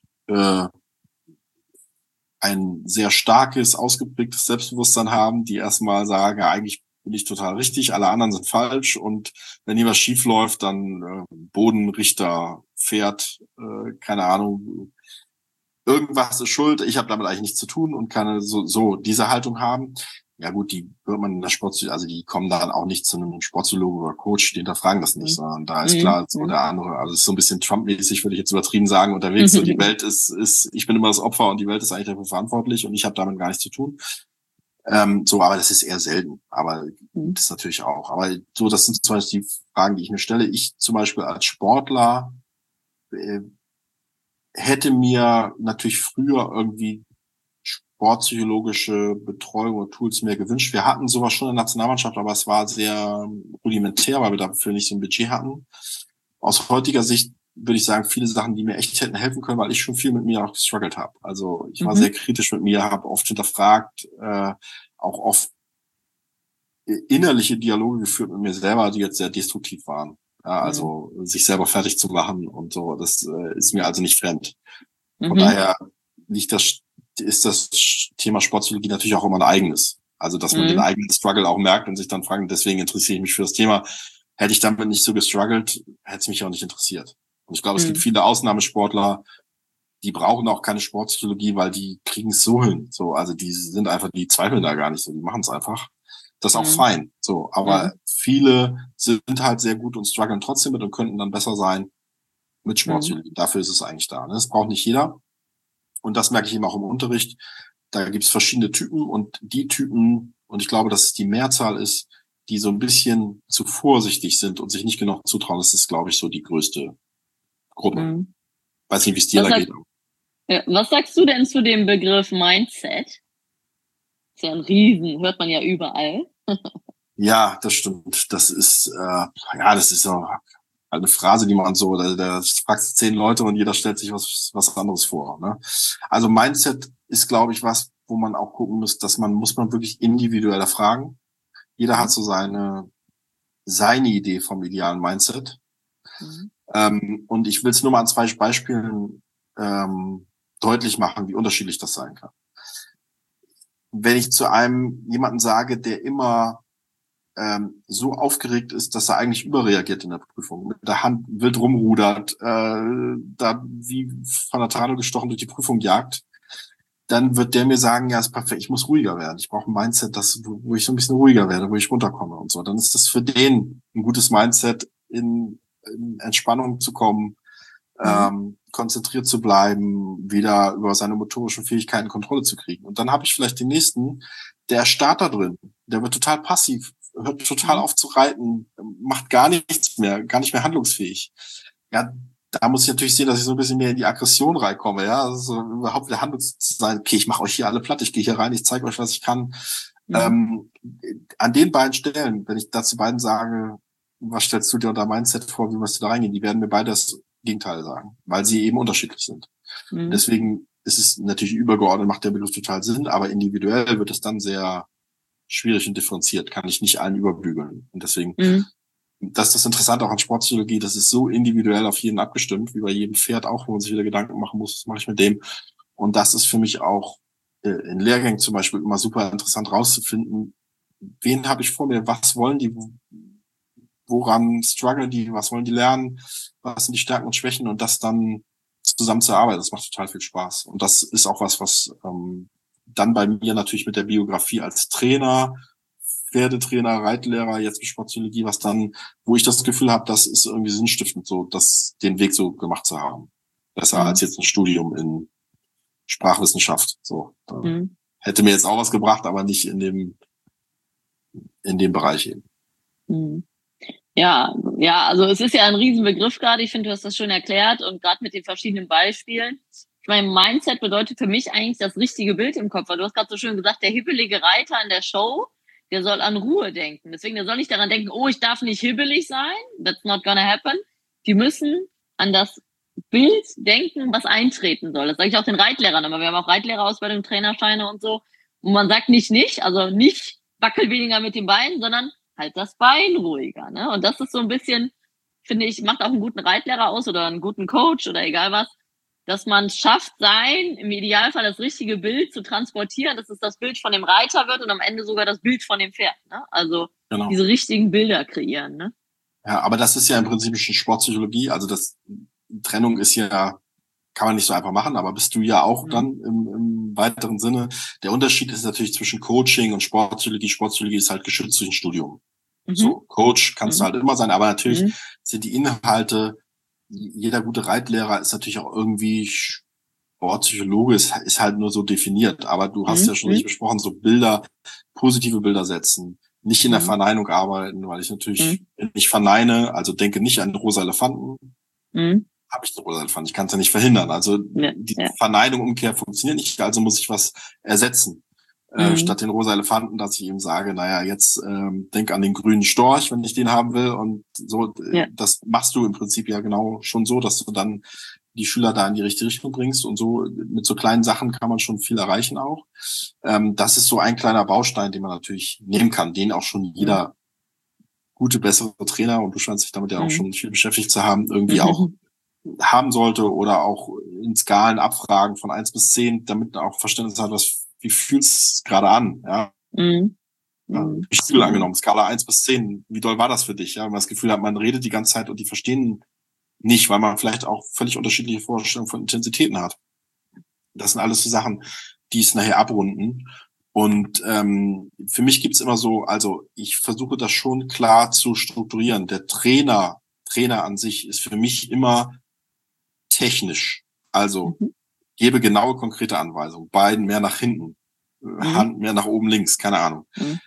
ein sehr starkes, ausgeprägtes Selbstbewusstsein haben, die erstmal sagen, eigentlich bin ich total richtig, alle anderen sind falsch und wenn hier was schief läuft, dann Bodenrichter, Pferd, keine Ahnung, irgendwas ist schuld, ich habe damit eigentlich nichts zu tun und kann so diese Haltung haben. Ja gut, die wird man in der Sportpsychologie, also die kommen dann auch nicht zu einem Sportpsychologen oder Coach, die hinterfragen das nicht, sondern da ist klar, so der andere, also es ist so ein bisschen Trump-mäßig, würde ich jetzt übertrieben sagen, unterwegs, so die Welt ist, ich bin immer das Opfer und die Welt ist eigentlich dafür verantwortlich und ich habe damit gar nichts zu tun. Aber das ist eher selten, aber das natürlich auch. Aber so, das sind zum Beispiel die Fragen, die ich mir stelle. Ich zum Beispiel als Sportler hätte mir natürlich früher irgendwie sportpsychologische Betreuung und Tools mehr gewünscht. Wir hatten sowas schon in der Nationalmannschaft, aber es war sehr rudimentär, weil wir dafür nicht so ein Budget hatten. Aus heutiger Sicht würde ich sagen, viele Sachen, die mir echt hätten helfen können, weil ich schon viel mit mir auch gestruggelt habe. Also ich war sehr kritisch mit mir, habe oft hinterfragt, auch oft innerliche Dialoge geführt mit mir selber, die jetzt sehr destruktiv waren. Ja, also sich selber fertig zu machen und so, das ist mir also nicht fremd. Von daher ist das Thema Sportpsychologie natürlich auch immer ein eigenes. Also, dass man den eigenen Struggle auch merkt und sich dann fragt, deswegen interessiere ich mich für das Thema. Hätte ich damit nicht so gestruggelt, hätte es mich auch nicht interessiert. Und ich glaube, es gibt viele Ausnahmesportler, die brauchen auch keine Sportpsychologie, weil die kriegen es so hin. So, also die sind einfach, die zweifeln da gar nicht so, die machen es einfach. Das ist auch fein. So, aber viele sind halt sehr gut und strugglen trotzdem mit und könnten dann besser sein mit Sportpsychologie. Dafür ist es eigentlich da. Ne? Das braucht nicht jeder. Und das merke ich eben auch im Unterricht. Da gibt es verschiedene Typen und die Typen, und ich glaube, dass es die Mehrzahl ist, die so ein bisschen zu vorsichtig sind und sich nicht genug zutrauen. Das ist, glaube ich, so die größte Gruppe. Weiß nicht, wie es dir da geht. Was sagst du denn zu dem Begriff Mindset? Ist ja ein Riesen, hört man ja überall. Ja, das stimmt. Das ist so eine Phrase, die man so, da fragst du 10 Leute und jeder stellt sich was anderes vor. Ne? Also Mindset ist, glaube ich, was, wo man auch gucken muss, muss man wirklich individuell erfragen. Jeder hat so seine Idee vom idealen Mindset. Und ich will es nur mal an 2 Beispielen deutlich machen, wie unterschiedlich das sein kann. Wenn ich zu jemanden sage, der immer so aufgeregt ist, dass er eigentlich überreagiert in der Prüfung, mit der Hand wild rumrudert, da wie von der Trane gestochen durch die Prüfung jagt, dann wird der mir sagen, ja, ist perfekt, ich muss ruhiger werden. Ich brauche ein Mindset, wo ich so ein bisschen ruhiger werde, wo ich runterkomme und so. Dann ist das für den ein gutes Mindset, in Entspannung zu kommen, konzentriert zu bleiben, wieder über seine motorischen Fähigkeiten Kontrolle zu kriegen. Und dann habe ich vielleicht den nächsten, der starrt da drin, der wird total passiv, hört total auf zu reiten, macht gar nichts mehr, gar nicht mehr handlungsfähig. Ja, da muss ich natürlich sehen, dass ich so ein bisschen mehr in die Aggression reinkomme, ja, also überhaupt wieder handlungs zu sein, okay, ich mache euch hier alle platt, ich gehe hier rein, ich zeige euch, was ich kann. An den beiden Stellen, wenn ich dazu beiden sage, was stellst du dir unter Mindset vor, wie musst du da reingehen, die werden mir beide das Gegenteil sagen, weil sie eben unterschiedlich sind. Deswegen ist es natürlich übergeordnet, macht der Begriff total Sinn, aber individuell wird es dann sehr schwierig und differenziert, kann ich nicht allen überbügeln. Und deswegen, das ist das Interessante auch an Sportpsychologie, das ist so individuell auf jeden abgestimmt, wie bei jedem Pferd auch, wo man sich wieder Gedanken machen muss, was mache ich mit dem. Und das ist für mich auch in Lehrgängen zum Beispiel immer super interessant rauszufinden, wen habe ich vor mir, was wollen die, woran strugglen die, was wollen die lernen, was sind die Stärken und Schwächen und das dann zusammen zu arbeiten. Das macht total viel Spaß. Und das ist auch was dann bei mir natürlich mit der Biografie als Trainer, Pferdetrainer, Reitlehrer, jetzt mit Sportpsychologie, was dann, wo ich das Gefühl habe, das ist irgendwie sinnstiftend, so den Weg so gemacht zu haben. Besser als jetzt ein Studium in Sprachwissenschaft. So hätte mir jetzt auch was gebracht, aber nicht in dem Bereich eben. Ja, also es ist ja ein Riesenbegriff gerade. Ich finde, du hast das schön erklärt und gerade mit den verschiedenen Beispielen. Ich meine, Mindset bedeutet für mich eigentlich das richtige Bild im Kopf. Weil du hast gerade so schön gesagt, der hibbelige Reiter in der Show, der soll an Ruhe denken. Deswegen, der soll nicht daran denken, oh, ich darf nicht hibbelig sein. That's not gonna happen. Die müssen an das Bild denken, was eintreten soll. Das sage ich auch den Reitlehrern immer. Wir haben auch Reitlehrerausbildung, Trainerscheine und so. Und man sagt nicht, also nicht wackel weniger mit den Beinen, sondern halt das Bein ruhiger, ne? Und das ist so ein bisschen, finde ich, macht auch einen guten Reitlehrer aus oder einen guten Coach oder egal was, dass man es schafft, im Idealfall das richtige Bild zu transportieren, dass es das Bild von dem Reiter wird und am Ende sogar das Bild von dem Pferd, ne? Also diese richtigen Bilder kreieren, ne? Ja, aber das ist ja im Prinzip schon Sportpsychologie, also Trennung ist ja, kann man nicht so einfach machen, aber bist du ja auch dann im weiteren Sinne. Der Unterschied ist natürlich zwischen Coaching und Sportpsychologie. Sportpsychologie ist halt geschützt durch ein Studium. So, Coach kannst du halt immer sein, aber natürlich sind die Inhalte, jeder gute Reitlehrer ist natürlich auch irgendwie Sportpsychologe, ist halt nur so definiert. Aber du hast ja schon richtig besprochen, so Bilder, positive Bilder setzen, nicht in der Verneinung arbeiten, weil ich natürlich nicht verneine, also denke nicht an rosa Elefanten. Habe ich einen rosa Elefant. Ich kann es ja nicht verhindern. Also die Verneinung, Umkehr funktioniert nicht, also muss ich was ersetzen. Statt den rosa Elefanten, dass ich ihm sage, naja, jetzt denk an den grünen Storch, wenn ich den haben will. Und so, das machst du im Prinzip ja genau schon so, dass du dann die Schüler da in die richtige Richtung bringst. Und so mit so kleinen Sachen kann man schon viel erreichen auch. Das ist so ein kleiner Baustein, den man natürlich nehmen kann, den auch schon jeder gute, bessere Trainer, und du scheinst dich damit ja auch schon viel beschäftigt zu haben, irgendwie auch haben sollte oder auch in Skalen abfragen von 1 bis 10, damit man auch Verständnis hat, wie fühlt's gerade an, ja. Spiel angenommen, Skala 1 bis 10, wie doll war das für dich, ja, wenn man das Gefühl hat, man redet die ganze Zeit und die verstehen nicht, weil man vielleicht auch völlig unterschiedliche Vorstellungen von Intensitäten hat. Das sind alles so Sachen, die es nachher abrunden. Und für mich gibt's immer so, also ich versuche das schon klar zu strukturieren. Der Trainer an sich ist für mich immer technisch. Also gebe genaue, konkrete Anweisungen. Beiden mehr nach hinten, Hand mehr nach oben links, keine Ahnung.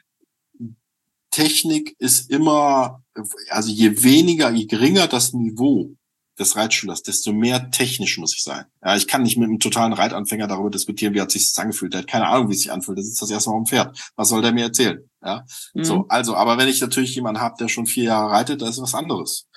Technik ist immer, also je geringer das Niveau des Reitschülers, desto mehr technisch muss ich sein. Ja, ich kann nicht mit einem totalen Reitanfänger darüber diskutieren, wie hat sich das angefühlt. Der hat keine Ahnung, wie es sich anfühlt. Der sitzt das erste Mal am Pferd. Was soll der mir erzählen? Ja, so, also, aber wenn ich natürlich jemanden habe, der schon 4 Jahre reitet, da ist was anderes.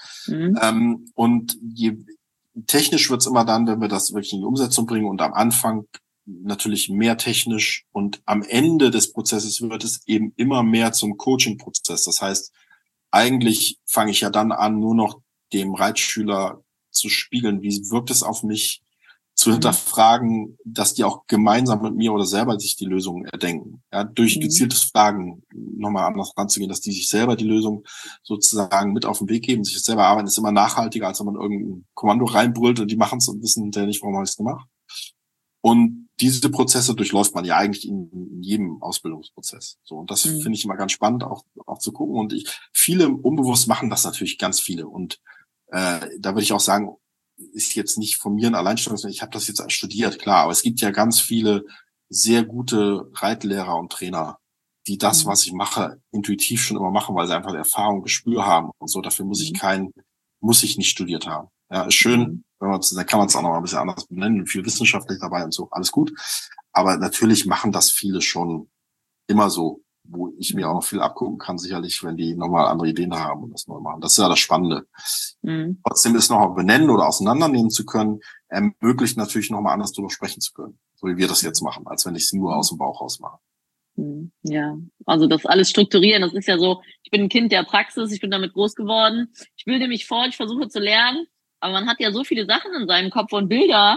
Und technisch wird's immer dann, wenn wir das wirklich in die Umsetzung bringen, und am Anfang natürlich mehr technisch, und am Ende des Prozesses wird es eben immer mehr zum Coaching-Prozess. Das heißt, eigentlich fange ich ja dann an, nur noch dem Reitschüler zu spiegeln, wie wirkt es auf mich, zu hinterfragen, dass die auch gemeinsam mit mir oder selber sich die Lösung erdenken. Ja, durch gezieltes Fragen nochmal anders ranzugehen, dass die sich selber die Lösung sozusagen mit auf den Weg geben, sich das selber arbeiten, ist immer nachhaltiger, als wenn man irgendein Kommando reinbrüllt und die machen es und wissen hinterher nicht, warum habe ich es gemacht. Und diese Prozesse durchläuft man ja eigentlich in jedem Ausbildungsprozess. So, und das finde ich immer ganz spannend, auch zu gucken. Und viele unbewusst machen das natürlich, ganz viele. Und da würde ich auch sagen, ist jetzt nicht von mir ein Alleinstellungsmerkmal. Ich habe das jetzt studiert, klar, aber es gibt ja ganz viele sehr gute Reitlehrer und Trainer, die das, was ich mache, intuitiv schon immer machen, weil sie einfach Erfahrung, Gespür haben und so. Dafür muss ich nicht studiert haben. Ja, ist schön, dann kann man es auch noch ein bisschen anders benennen, viel wissenschaftlich dabei und so, alles gut. Aber natürlich machen das viele schon immer so, wo ich mir auch noch viel abgucken kann, sicherlich, wenn die nochmal andere Ideen haben und das neu machen. Das ist ja das Spannende. Trotzdem ist noch benennen oder auseinandernehmen zu können, ermöglicht natürlich nochmal anders drüber sprechen zu können, so wie wir das jetzt machen, als wenn ich es nur aus dem Bauch raus mache. Ja, also das alles strukturieren, das ist ja so, ich bin ein Kind der Praxis, ich bin damit groß geworden, ich bilde mich fort, ich versuche zu lernen, aber man hat ja so viele Sachen in seinem Kopf und Bilder,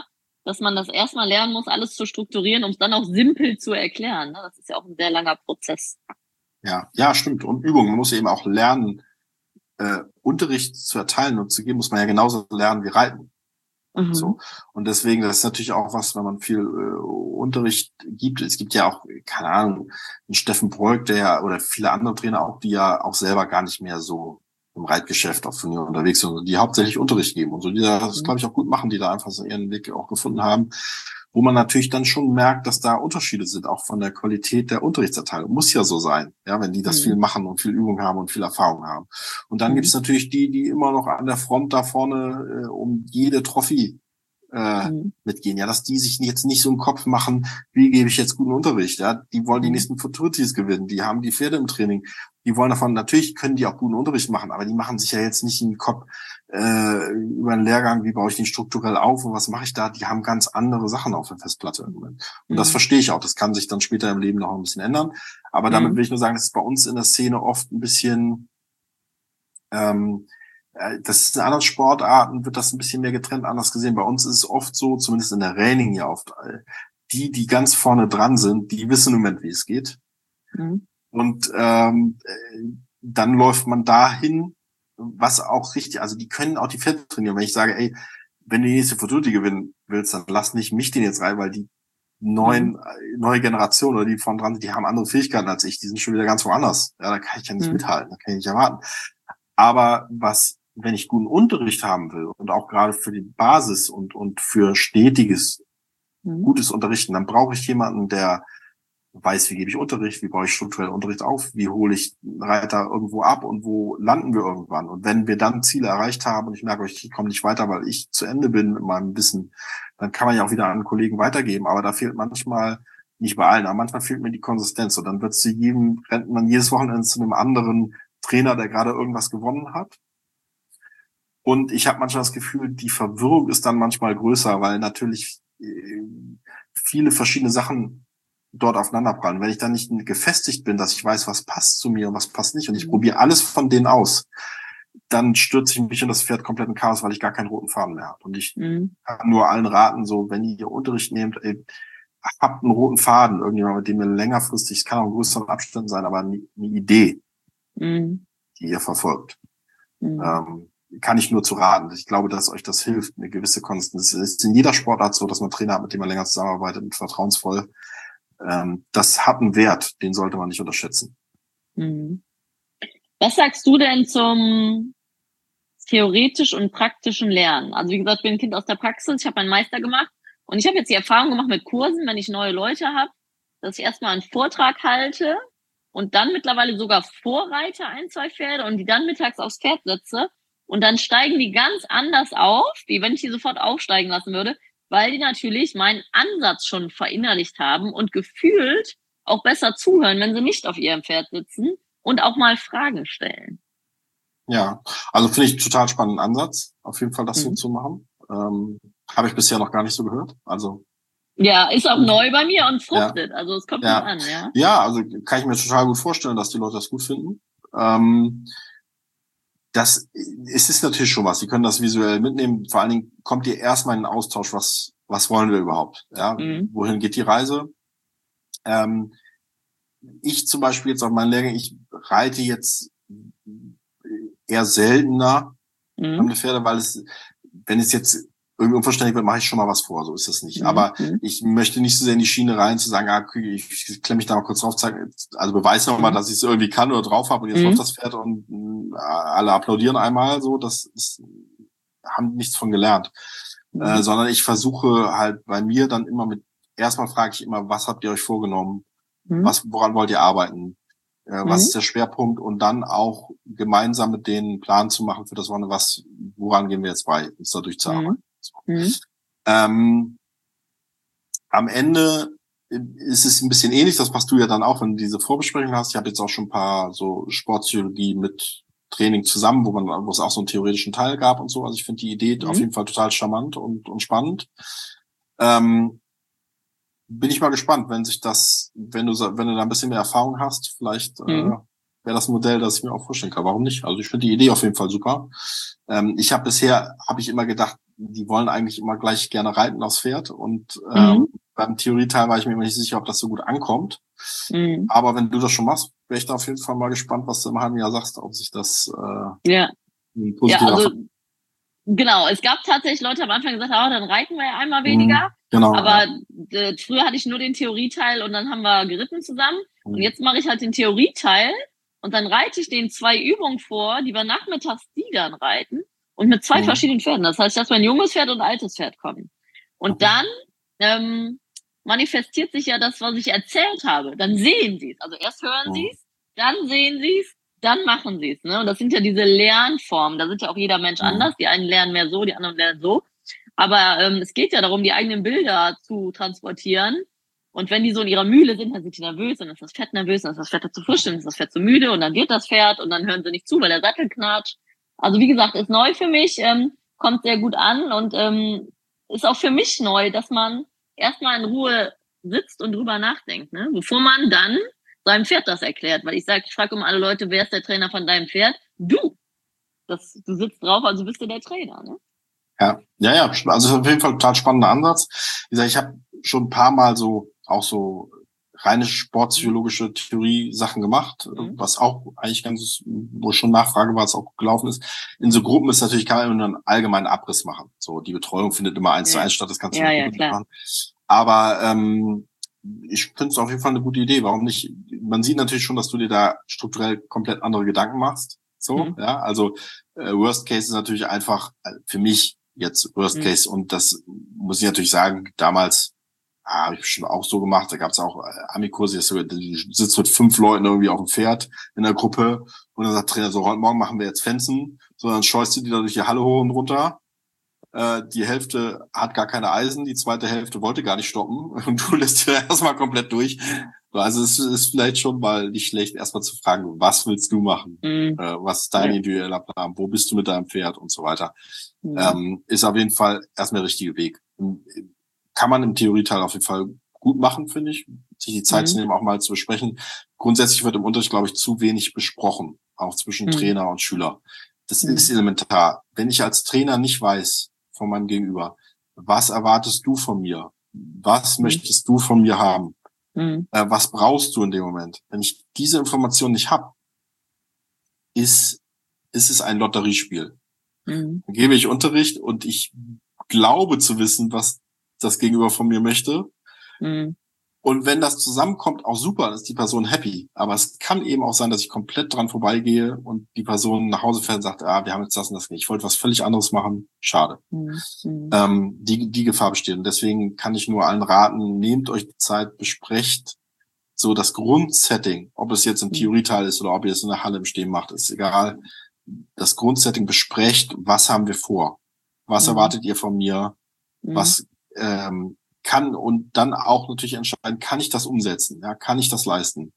dass man das erstmal lernen muss, alles zu strukturieren, um es dann auch simpel zu erklären. Ne? Das ist ja auch ein sehr langer Prozess. Ja, stimmt. Und Übung. Man muss eben auch lernen, Unterricht zu erteilen und zu geben, muss man ja genauso lernen wie Reiten. Mhm. So. Und deswegen, das ist natürlich auch was, wenn man viel Unterricht gibt. Es gibt ja auch, keine Ahnung, einen Steffen Breuk, der ja, oder viele andere Trainer auch, die ja auch selber gar nicht mehr so im Reitgeschäft auf Turnier unterwegs sind, sondern die hauptsächlich Unterricht geben und so, die das, glaube ich, auch gut machen, die da einfach so ihren Weg auch gefunden haben, wo man natürlich dann schon merkt, dass da Unterschiede sind, auch von der Qualität der Unterrichtserteilung. Muss ja so sein, ja, wenn die das viel machen und viel Übung haben und viel Erfahrung haben. Und dann gibt es natürlich die immer noch an der Front da vorne um jede Trophy mitgehen. Ja, dass die sich jetzt nicht so einen Kopf machen, wie gebe ich jetzt guten Unterricht. Ja, die wollen die nächsten Futurities gewinnen, die haben die Pferde im Training, die wollen davon, natürlich können die auch guten Unterricht machen, aber die machen sich ja jetzt nicht in den Kopf über einen Lehrgang, wie baue ich den strukturell auf und was mache ich da, die haben ganz andere Sachen auf der Festplatte. Und das verstehe ich auch, das kann sich dann später im Leben noch ein bisschen ändern, aber damit will ich nur sagen, das ist bei uns in der Szene oft ein bisschen das ist in anderen Sportarten, wird das ein bisschen mehr getrennt, anders gesehen. Bei uns ist es oft so, zumindest in der Reining ja oft, die ganz vorne dran sind, die wissen im Moment, wie es geht. Und dann läuft man dahin, was auch richtig, also die können auch die Pferde trainieren. Wenn ich sage, ey, wenn du die nächste Futurity gewinnen willst, dann lass nicht mich den jetzt rein, weil die neue Generation oder die vorne dran sind, die haben andere Fähigkeiten als ich, die sind schon wieder ganz woanders. Ja, da kann ich ja nicht mithalten, da kann ich nicht erwarten. Aber wenn ich guten Unterricht haben will und auch gerade für die Basis und für stetiges, gutes Unterrichten, dann brauche ich jemanden, der weiß, wie gebe ich Unterricht, wie baue ich strukturell Unterricht auf, wie hole ich einen Reiter irgendwo ab und wo landen wir irgendwann. Und wenn wir dann Ziele erreicht haben und ich merke, ich komme nicht weiter, weil ich zu Ende bin mit meinem Wissen, dann kann man ja auch wieder an Kollegen weitergeben. Aber da fehlt manchmal, nicht bei allen, aber manchmal fehlt mir die Konsistenz. Und dann rennt man jedes Wochenende zu einem anderen Trainer, der gerade irgendwas gewonnen hat. Und ich habe manchmal das Gefühl, die Verwirrung ist dann manchmal größer, weil natürlich viele verschiedene Sachen dort aufeinanderprallen. Wenn ich dann nicht gefestigt bin, dass ich weiß, was passt zu mir und was passt nicht, und ich probiere alles von denen aus, dann stürze ich mich in das Pferd komplett in Chaos, weil ich gar keinen roten Faden mehr habe. Und ich kann nur allen raten, so, wenn ihr Unterricht nehmt, habt einen roten Faden, irgendjemand, mit dem ihr längerfristig, es kann auch ein größerer Abstand sein, aber eine Idee, die ihr verfolgt. Kann ich nur zu raten. Ich glaube, dass euch das hilft, eine gewisse Konstanz. Es ist in jeder Sportart so, dass man Trainer hat, mit dem man länger zusammenarbeitet und vertrauensvoll. Das hat einen Wert, den sollte man nicht unterschätzen. Was sagst du denn zum theoretisch und praktischen Lernen? Also wie gesagt, ich bin ein Kind aus der Praxis, ich habe meinen Meister gemacht und ich habe jetzt die Erfahrung gemacht mit Kursen, wenn ich neue Leute habe, dass ich erstmal einen Vortrag halte und dann mittlerweile sogar vorreite 1, 2 Pferde und die dann mittags aufs Pferd setze. Und dann steigen die ganz anders auf, wie wenn ich die sofort aufsteigen lassen würde, weil die natürlich meinen Ansatz schon verinnerlicht haben und gefühlt auch besser zuhören, wenn sie nicht auf ihrem Pferd sitzen und auch mal Fragen stellen. Ja, also finde ich total spannenden Ansatz, auf jeden Fall das so zu machen. Habe ich bisher noch gar nicht so gehört. Also ja, ist auch neu bei mir und fruchtet. Ja. Also es kommt gut an, ja. Ja, also kann ich mir total gut vorstellen, dass die Leute das gut finden. Es ist natürlich schon was. Sie können das visuell mitnehmen. Vor allen Dingen kommt ihr erstmal in den Austausch, was wollen wir überhaupt? Ja, wohin geht die Reise? Ich zum Beispiel jetzt auf meinen Lehrgang, ich reite jetzt eher seltener an Pferde, weil wenn es jetzt irgendwie unverständlich wird, mache ich schon mal was vor, so ist das nicht. Aber ich möchte nicht so sehr in die Schiene rein, zu sagen, ich klemme mich da mal kurz drauf, also beweise noch mal, dass ich es irgendwie kann oder drauf habe und jetzt läuft das Pferd und alle applaudieren einmal, so, haben nichts von gelernt. Sondern ich versuche halt bei mir dann immer erstmal frage ich immer, was habt ihr euch vorgenommen? Woran wollt ihr arbeiten? Was ist der Schwerpunkt? Und dann auch gemeinsam mit denen einen Plan zu machen für das Wochenende, woran gehen wir jetzt bei, uns dadurch zu arbeiten. Am Ende ist es ein bisschen ähnlich, das machst du ja dann auch, wenn du diese Vorbesprechung hast. Ich habe jetzt auch schon ein paar so Sportpsychologie mit Training zusammen, wo es auch so einen theoretischen Teil gab und so. Also ich finde die Idee auf jeden Fall total charmant und spannend. Bin ich mal gespannt, wenn du da ein bisschen mehr Erfahrung hast, vielleicht wäre das ein Modell, das ich mir auch vorstellen kann. Warum nicht? Also ich finde die Idee auf jeden Fall super. Bisher habe ich immer gedacht, die wollen eigentlich immer gleich gerne reiten aufs Pferd und Mhm. beim Theorieteil war ich mir immer nicht sicher, ob das so gut ankommt. Mhm. Aber wenn du das schon machst, wäre ich da auf jeden Fall mal gespannt, was du im halben Jahr sagst, ob sich das Ja. ein Ja, positiver also genau, es gab tatsächlich Leute, die am Anfang gesagt, dann reiten wir ja einmal weniger. Genau, Aber ja. früher hatte ich nur den Theorieteil und dann haben wir geritten zusammen. Und Mhm. jetzt mache ich halt den Theorieteil und dann reite ich denen 2 Übungen vor, die wir nachmittags die dann reiten und mit 2 Mhm. verschiedenen Pferden. Das heißt, dass wir ein junges Pferd und ein altes Pferd kommen. Und dann manifestiert sich ja das, was ich erzählt habe. Dann sehen sie es. Also erst hören sie es, dann sehen sie es, dann machen sie es. Ne? Und das sind ja diese Lernformen. Da sind ja auch jeder Mensch anders. Die einen lernen mehr so, die anderen lernen so. Aber es geht ja darum, die eigenen Bilder zu transportieren. Und wenn die so in ihrer Mühle sind, dann sind die nervös, dann ist das Pferd nervös, dann ist das Pferd zu frisch, dann ist das Pferd zu müde und dann geht das Pferd und dann hören sie nicht zu, weil der Sattel knatscht. Also wie gesagt, ist neu für mich, kommt sehr gut an und ist auch für mich neu, dass man erstmal in Ruhe sitzt und drüber nachdenkt, ne? Bevor man dann seinem Pferd das erklärt. Weil ich frage immer alle Leute, wer ist der Trainer von deinem Pferd? Du. Du sitzt drauf, also bist du der Trainer, ne? Ja, also ist auf jeden Fall ein total spannender Ansatz. Wie gesagt, ich habe schon ein paar Mal auch so reine sportpsychologische Theorie-Sachen gemacht, was auch eigentlich wo schon Nachfrage war, es auch gut gelaufen ist. In so Gruppen ist natürlich, kann man immer nur einen allgemeinen Abriss machen. So, die Betreuung findet immer 1:1 statt, das kannst du ja, klar. machen. Aber ich finde es auf jeden Fall eine gute Idee. Warum nicht? Man sieht natürlich schon, dass du dir da strukturell komplett andere Gedanken machst. So, ja, also Worst Case ist natürlich einfach für mich jetzt Worst Case und das muss ich natürlich sagen, damals habe ich schon auch so gemacht, da gab es auch Amikurse, du sitzt mit 5 Leuten irgendwie auf dem Pferd in der Gruppe und dann sagt der Trainer so, heute Morgen machen wir jetzt Fenzen, so dann scheust du die da durch die Halle hoch und runter. Die Hälfte hat gar keine Eisen, die zweite Hälfte wollte gar nicht stoppen und du lässt dir erstmal komplett durch. Also es ist vielleicht schon mal nicht schlecht, erstmal zu fragen, was willst du machen? Was ist dein individueller Plan? Wo bist du mit deinem Pferd und so weiter? Ist auf jeden Fall erstmal der richtige Weg. Kann man im Theorieteil auf jeden Fall gut machen, finde ich, sich die Zeit zu nehmen, auch mal zu besprechen. Grundsätzlich wird im Unterricht, glaube ich, zu wenig besprochen, auch zwischen Trainer und Schüler. Das ist elementar. Wenn ich als Trainer nicht weiß von meinem Gegenüber, was erwartest du von mir? Was möchtest du von mir haben? Was brauchst du in dem Moment? Wenn ich diese Information nicht habe, ist es ein Lotteriespiel. Dann gebe ich Unterricht und ich glaube zu wissen, was das Gegenüber von mir möchte. Und wenn das zusammenkommt, auch super, dann ist die Person happy. Aber es kann eben auch sein, dass ich komplett dran vorbeigehe und die Person nach Hause fährt und sagt, wir haben jetzt das und das nicht. Ich wollte was völlig anderes machen. Schade. Die Gefahr besteht. Und deswegen kann ich nur allen raten, nehmt euch die Zeit, besprecht so das Grundsetting, ob es jetzt im Theorieteil ist oder ob ihr es in der Halle im Stehen macht, ist egal. Das Grundsetting besprecht, was haben wir vor? Was erwartet ihr von mir? Was kann und dann auch natürlich entscheiden, kann ich das umsetzen? Ja, kann ich das leisten?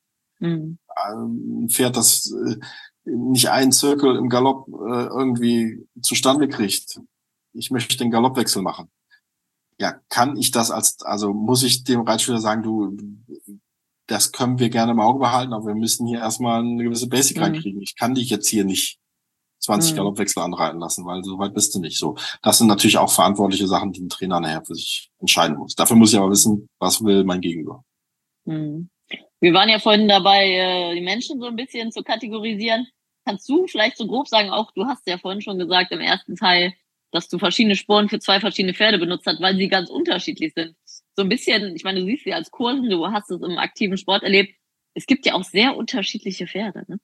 Ein Pferd, das nicht einen Zirkel im Galopp irgendwie zustande kriegt. Ich möchte den Galoppwechsel machen. Ja, kann ich das also muss ich dem Reitschüler sagen, du, das können wir gerne im Auge behalten, aber wir müssen hier erstmal eine gewisse Basic reinkriegen. Ich kann dich jetzt hier nicht 20 Galoppwechsel anreiten lassen, weil so weit bist du nicht. So, das sind natürlich auch verantwortliche Sachen, die ein Trainer nachher für sich entscheiden muss. Dafür muss ich aber wissen, was will mein Gegenüber. Wir waren ja vorhin dabei, die Menschen so ein bisschen zu kategorisieren. Kannst du vielleicht so grob sagen, auch du hast ja vorhin schon gesagt im ersten Teil, dass du verschiedene Sporen für 2 verschiedene Pferde benutzt hast, weil sie ganz unterschiedlich sind. So ein bisschen, ich meine, du siehst sie als Kursen, du hast es im aktiven Sport erlebt. Es gibt ja auch sehr unterschiedliche Pferde, ne?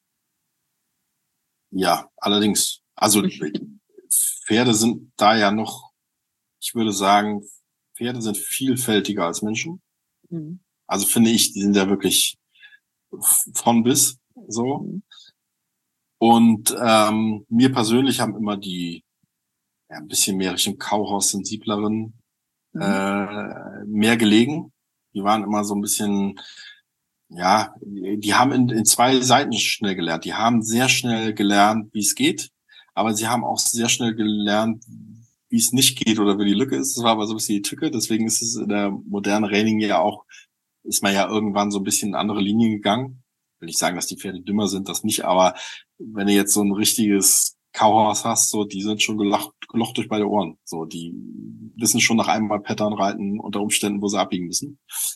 Ja, allerdings. Also Pferde sind da ja noch, ich würde sagen, Pferde sind vielfältiger als Menschen. Also finde ich, die sind ja wirklich von bis so. Und mir persönlich haben immer die ein bisschen mehr Richtung Kauhaus sensibleren mehr gelegen. Die waren immer so ein bisschen, ja, die haben in 2 Seiten schnell gelernt. Die haben sehr schnell gelernt, wie es geht, aber sie haben auch sehr schnell gelernt, wie es nicht geht oder wie die Lücke ist. Das war aber so ein bisschen die Tücke. Deswegen ist es in der modernen Reining ja auch, ist man ja irgendwann so ein bisschen in andere Linien gegangen. Ich will nicht sagen, dass die Pferde dümmer sind, das nicht, aber wenn du jetzt so ein richtiges Cowhorse hast, so, die sind schon gelocht durch beide Ohren. So, die wissen schon nach einem Mal Pattern reiten unter Umständen, wo sie abbiegen müssen.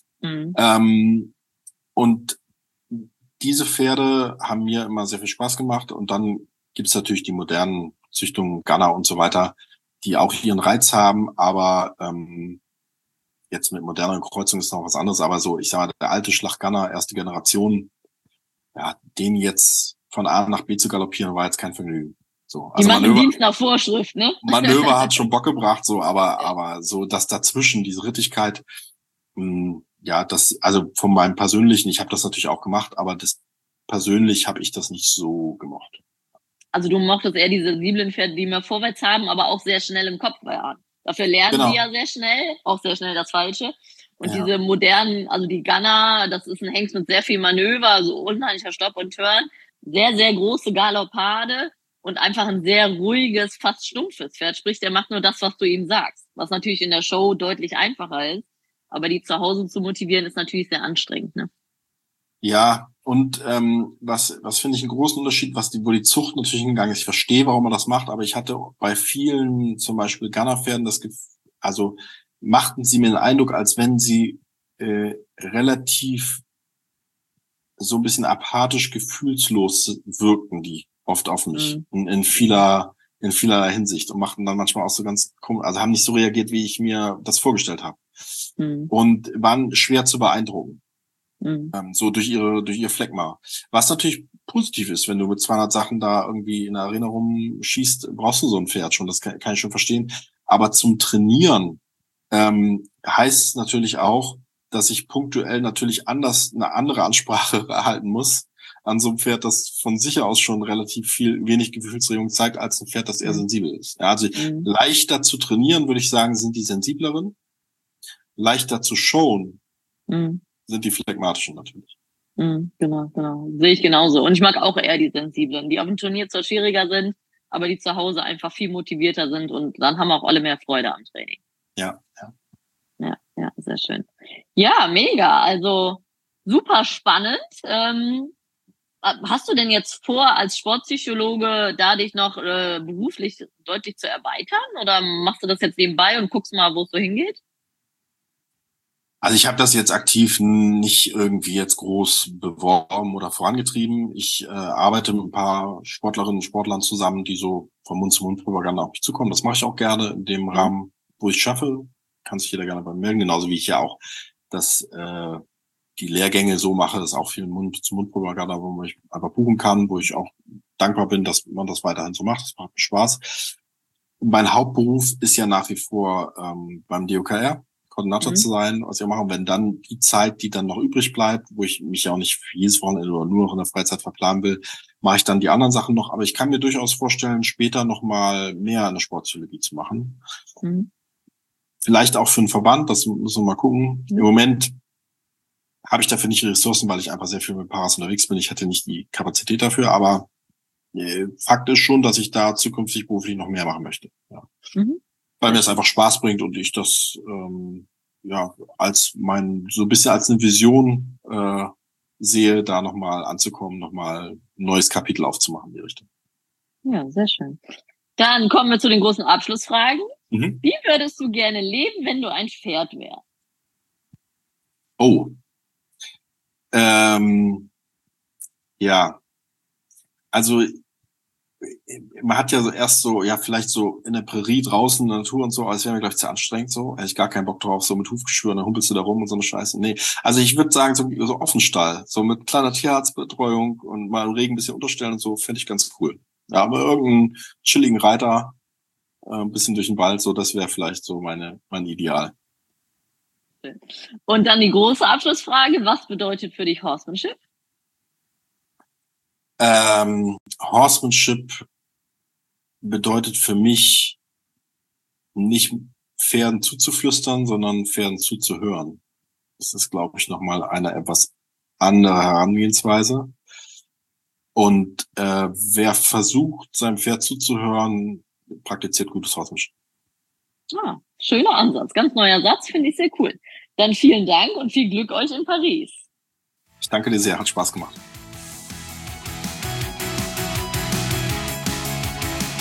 Und diese Pferde haben mir immer sehr viel Spaß gemacht. Und dann gibt's natürlich die modernen Züchtungen, Gunner und so weiter, die auch ihren Reiz haben, aber jetzt mit moderneren Kreuzungen ist noch was anderes, aber so, ich sage mal, der alte Schlaggunner, erste Generation, ja, den jetzt von A nach B zu galoppieren, war jetzt kein Vergnügen. So, also die machen Dienst nach Vorschrift, ne? Manöver hat schon Bock gebracht, so, aber so das dazwischen, diese Rittigkeit, ja, das, also von meinem persönlichen, ich habe das natürlich auch gemacht, aber das persönlich habe ich das nicht so gemocht. Also du mochtest eher diese sensiblen Pferde, die mehr vorwärts haben, aber auch sehr schnell im Kopf waren. Dafür lernen sie ja sehr schnell, auch sehr schnell das Falsche. Und diese modernen, also die Gunner, das ist ein Hengst mit sehr viel Manöver, so unheimlicher Stopp und Turn, sehr, sehr große Galoppade und einfach ein sehr ruhiges, fast stumpfes Pferd. Sprich, der macht nur das, was du ihm sagst. Was natürlich in der Show deutlich einfacher ist. Aber die zu Hause zu motivieren, ist natürlich sehr anstrengend, ne? Ja, und was finde ich einen großen Unterschied, wo die Zucht natürlich hingegangen ist. Ich verstehe, warum man das macht, aber ich hatte bei vielen, zum Beispiel Gunnerpferden, also machten sie mir den Eindruck, als wenn sie relativ so ein bisschen apathisch, gefühlslos wirkten, die oft auf mich in vieler Hinsicht und machten dann manchmal auch so ganz komisch, also haben nicht so reagiert, wie ich mir das vorgestellt habe und waren schwer zu beeindrucken. So durch ihr Phlegma. Was natürlich positiv ist, wenn du mit 200 Sachen da irgendwie in der Arena rumschießt, brauchst du so ein Pferd schon, das kann ich schon verstehen. Aber zum Trainieren heißt es natürlich auch, dass ich punktuell natürlich eine andere Ansprache erhalten muss an so einem Pferd, das von sich aus schon relativ wenig Gefühlsregung zeigt, als ein Pferd, das eher sensibel ist. Ja, also leichter zu trainieren, würde ich sagen, sind die sensibleren. Leichter zu showen sind die phlegmatischen natürlich. Genau. Sehe ich genauso. Und ich mag auch eher die sensiblen, die auf dem Turnier zwar schwieriger sind, aber die zu Hause einfach viel motivierter sind und dann haben auch alle mehr Freude am Training. Ja, sehr schön. Ja, mega. Also super spannend. Hast du denn jetzt vor, als Sportpsychologe da dich noch beruflich deutlich zu erweitern oder machst du das jetzt nebenbei und guckst mal, wo es so hingeht? Also ich habe das jetzt aktiv nicht irgendwie jetzt groß beworben oder vorangetrieben. Ich arbeite mit ein paar Sportlerinnen und Sportlern zusammen, die so von Mund zu Mund Propaganda auf mich zukommen. Das mache ich auch gerne in dem Rahmen, wo ich schaffe. Kann sich jeder gerne bei mir melden, genauso wie ich ja auch die Lehrgänge so mache, dass auch viel Mund-zu-Mund-Propaganda, wo man mich einfach buchen kann, wo ich auch dankbar bin, dass man das weiterhin so macht. Das macht mir Spaß. Mein Hauptberuf ist ja nach wie vor beim DOKR, Koordinator zu sein, was ich mache. Wenn dann die Zeit, die dann noch übrig bleibt, wo ich mich ja auch nicht für jedes Wochenende oder nur noch in der Freizeit verplanen will, mache ich dann die anderen Sachen noch. Aber ich kann mir durchaus vorstellen, später noch mal mehr in der Sportpsychologie zu machen. Vielleicht auch für einen Verband, das müssen wir mal gucken. Im Moment habe ich dafür nicht die Ressourcen, weil ich einfach sehr viel mit Paras unterwegs bin. Ich hätte nicht die Kapazität dafür, aber Fakt ist schon, dass ich da zukünftig beruflich noch mehr machen möchte. Ja. Weil mir das einfach Spaß bringt und ich das so ein bisschen als eine Vision sehe, da nochmal anzukommen, nochmal ein neues Kapitel aufzumachen in die Richtung. Ja, sehr schön. Dann kommen wir zu den großen Abschlussfragen. Wie würdest du gerne leben, wenn du ein Pferd wärst? Oh. Ja. Also man hat ja so erst so, ja, vielleicht so in der Prärie draußen in der Natur und so, aber es wäre mir, glaube ich, zu anstrengend so. Hätte ich gar keinen Bock drauf, so mit Hufgeschwür, dann humpelst du da rum und so eine Scheiße. Nee. Also ich würde sagen, so Offenstall, so mit kleiner Tierarztbetreuung und mal im Regen ein bisschen unterstellen und so, fände ich ganz cool. Ja, aber irgendeinen chilligen Reiter, ein bisschen durch den Wald, so, das wäre vielleicht so mein Ideal. Und dann die große Abschlussfrage, was bedeutet für dich Horsemanship? Horsemanship bedeutet für mich nicht Pferden zuzuflüstern, sondern Pferden zuzuhören. Das ist, glaube ich, nochmal eine etwas andere Herangehensweise. Und wer versucht, seinem Pferd zuzuhören, praktiziert gutes Horsemanship. Schöner Ansatz. Ganz neuer Satz, finde ich sehr cool. Dann vielen Dank und viel Glück euch in Paris. Ich danke dir sehr, hat Spaß gemacht.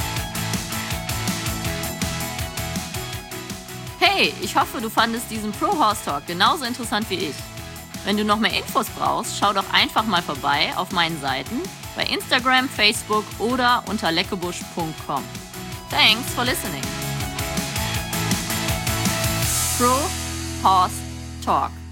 Hey, ich hoffe, du fandest diesen Pro Horse Talk genauso interessant wie ich. Wenn du noch mehr Infos brauchst, schau doch einfach mal vorbei auf meinen Seiten bei Instagram, Facebook oder unter leckebusch.com. Thanks for listening. Pro Horse Talk.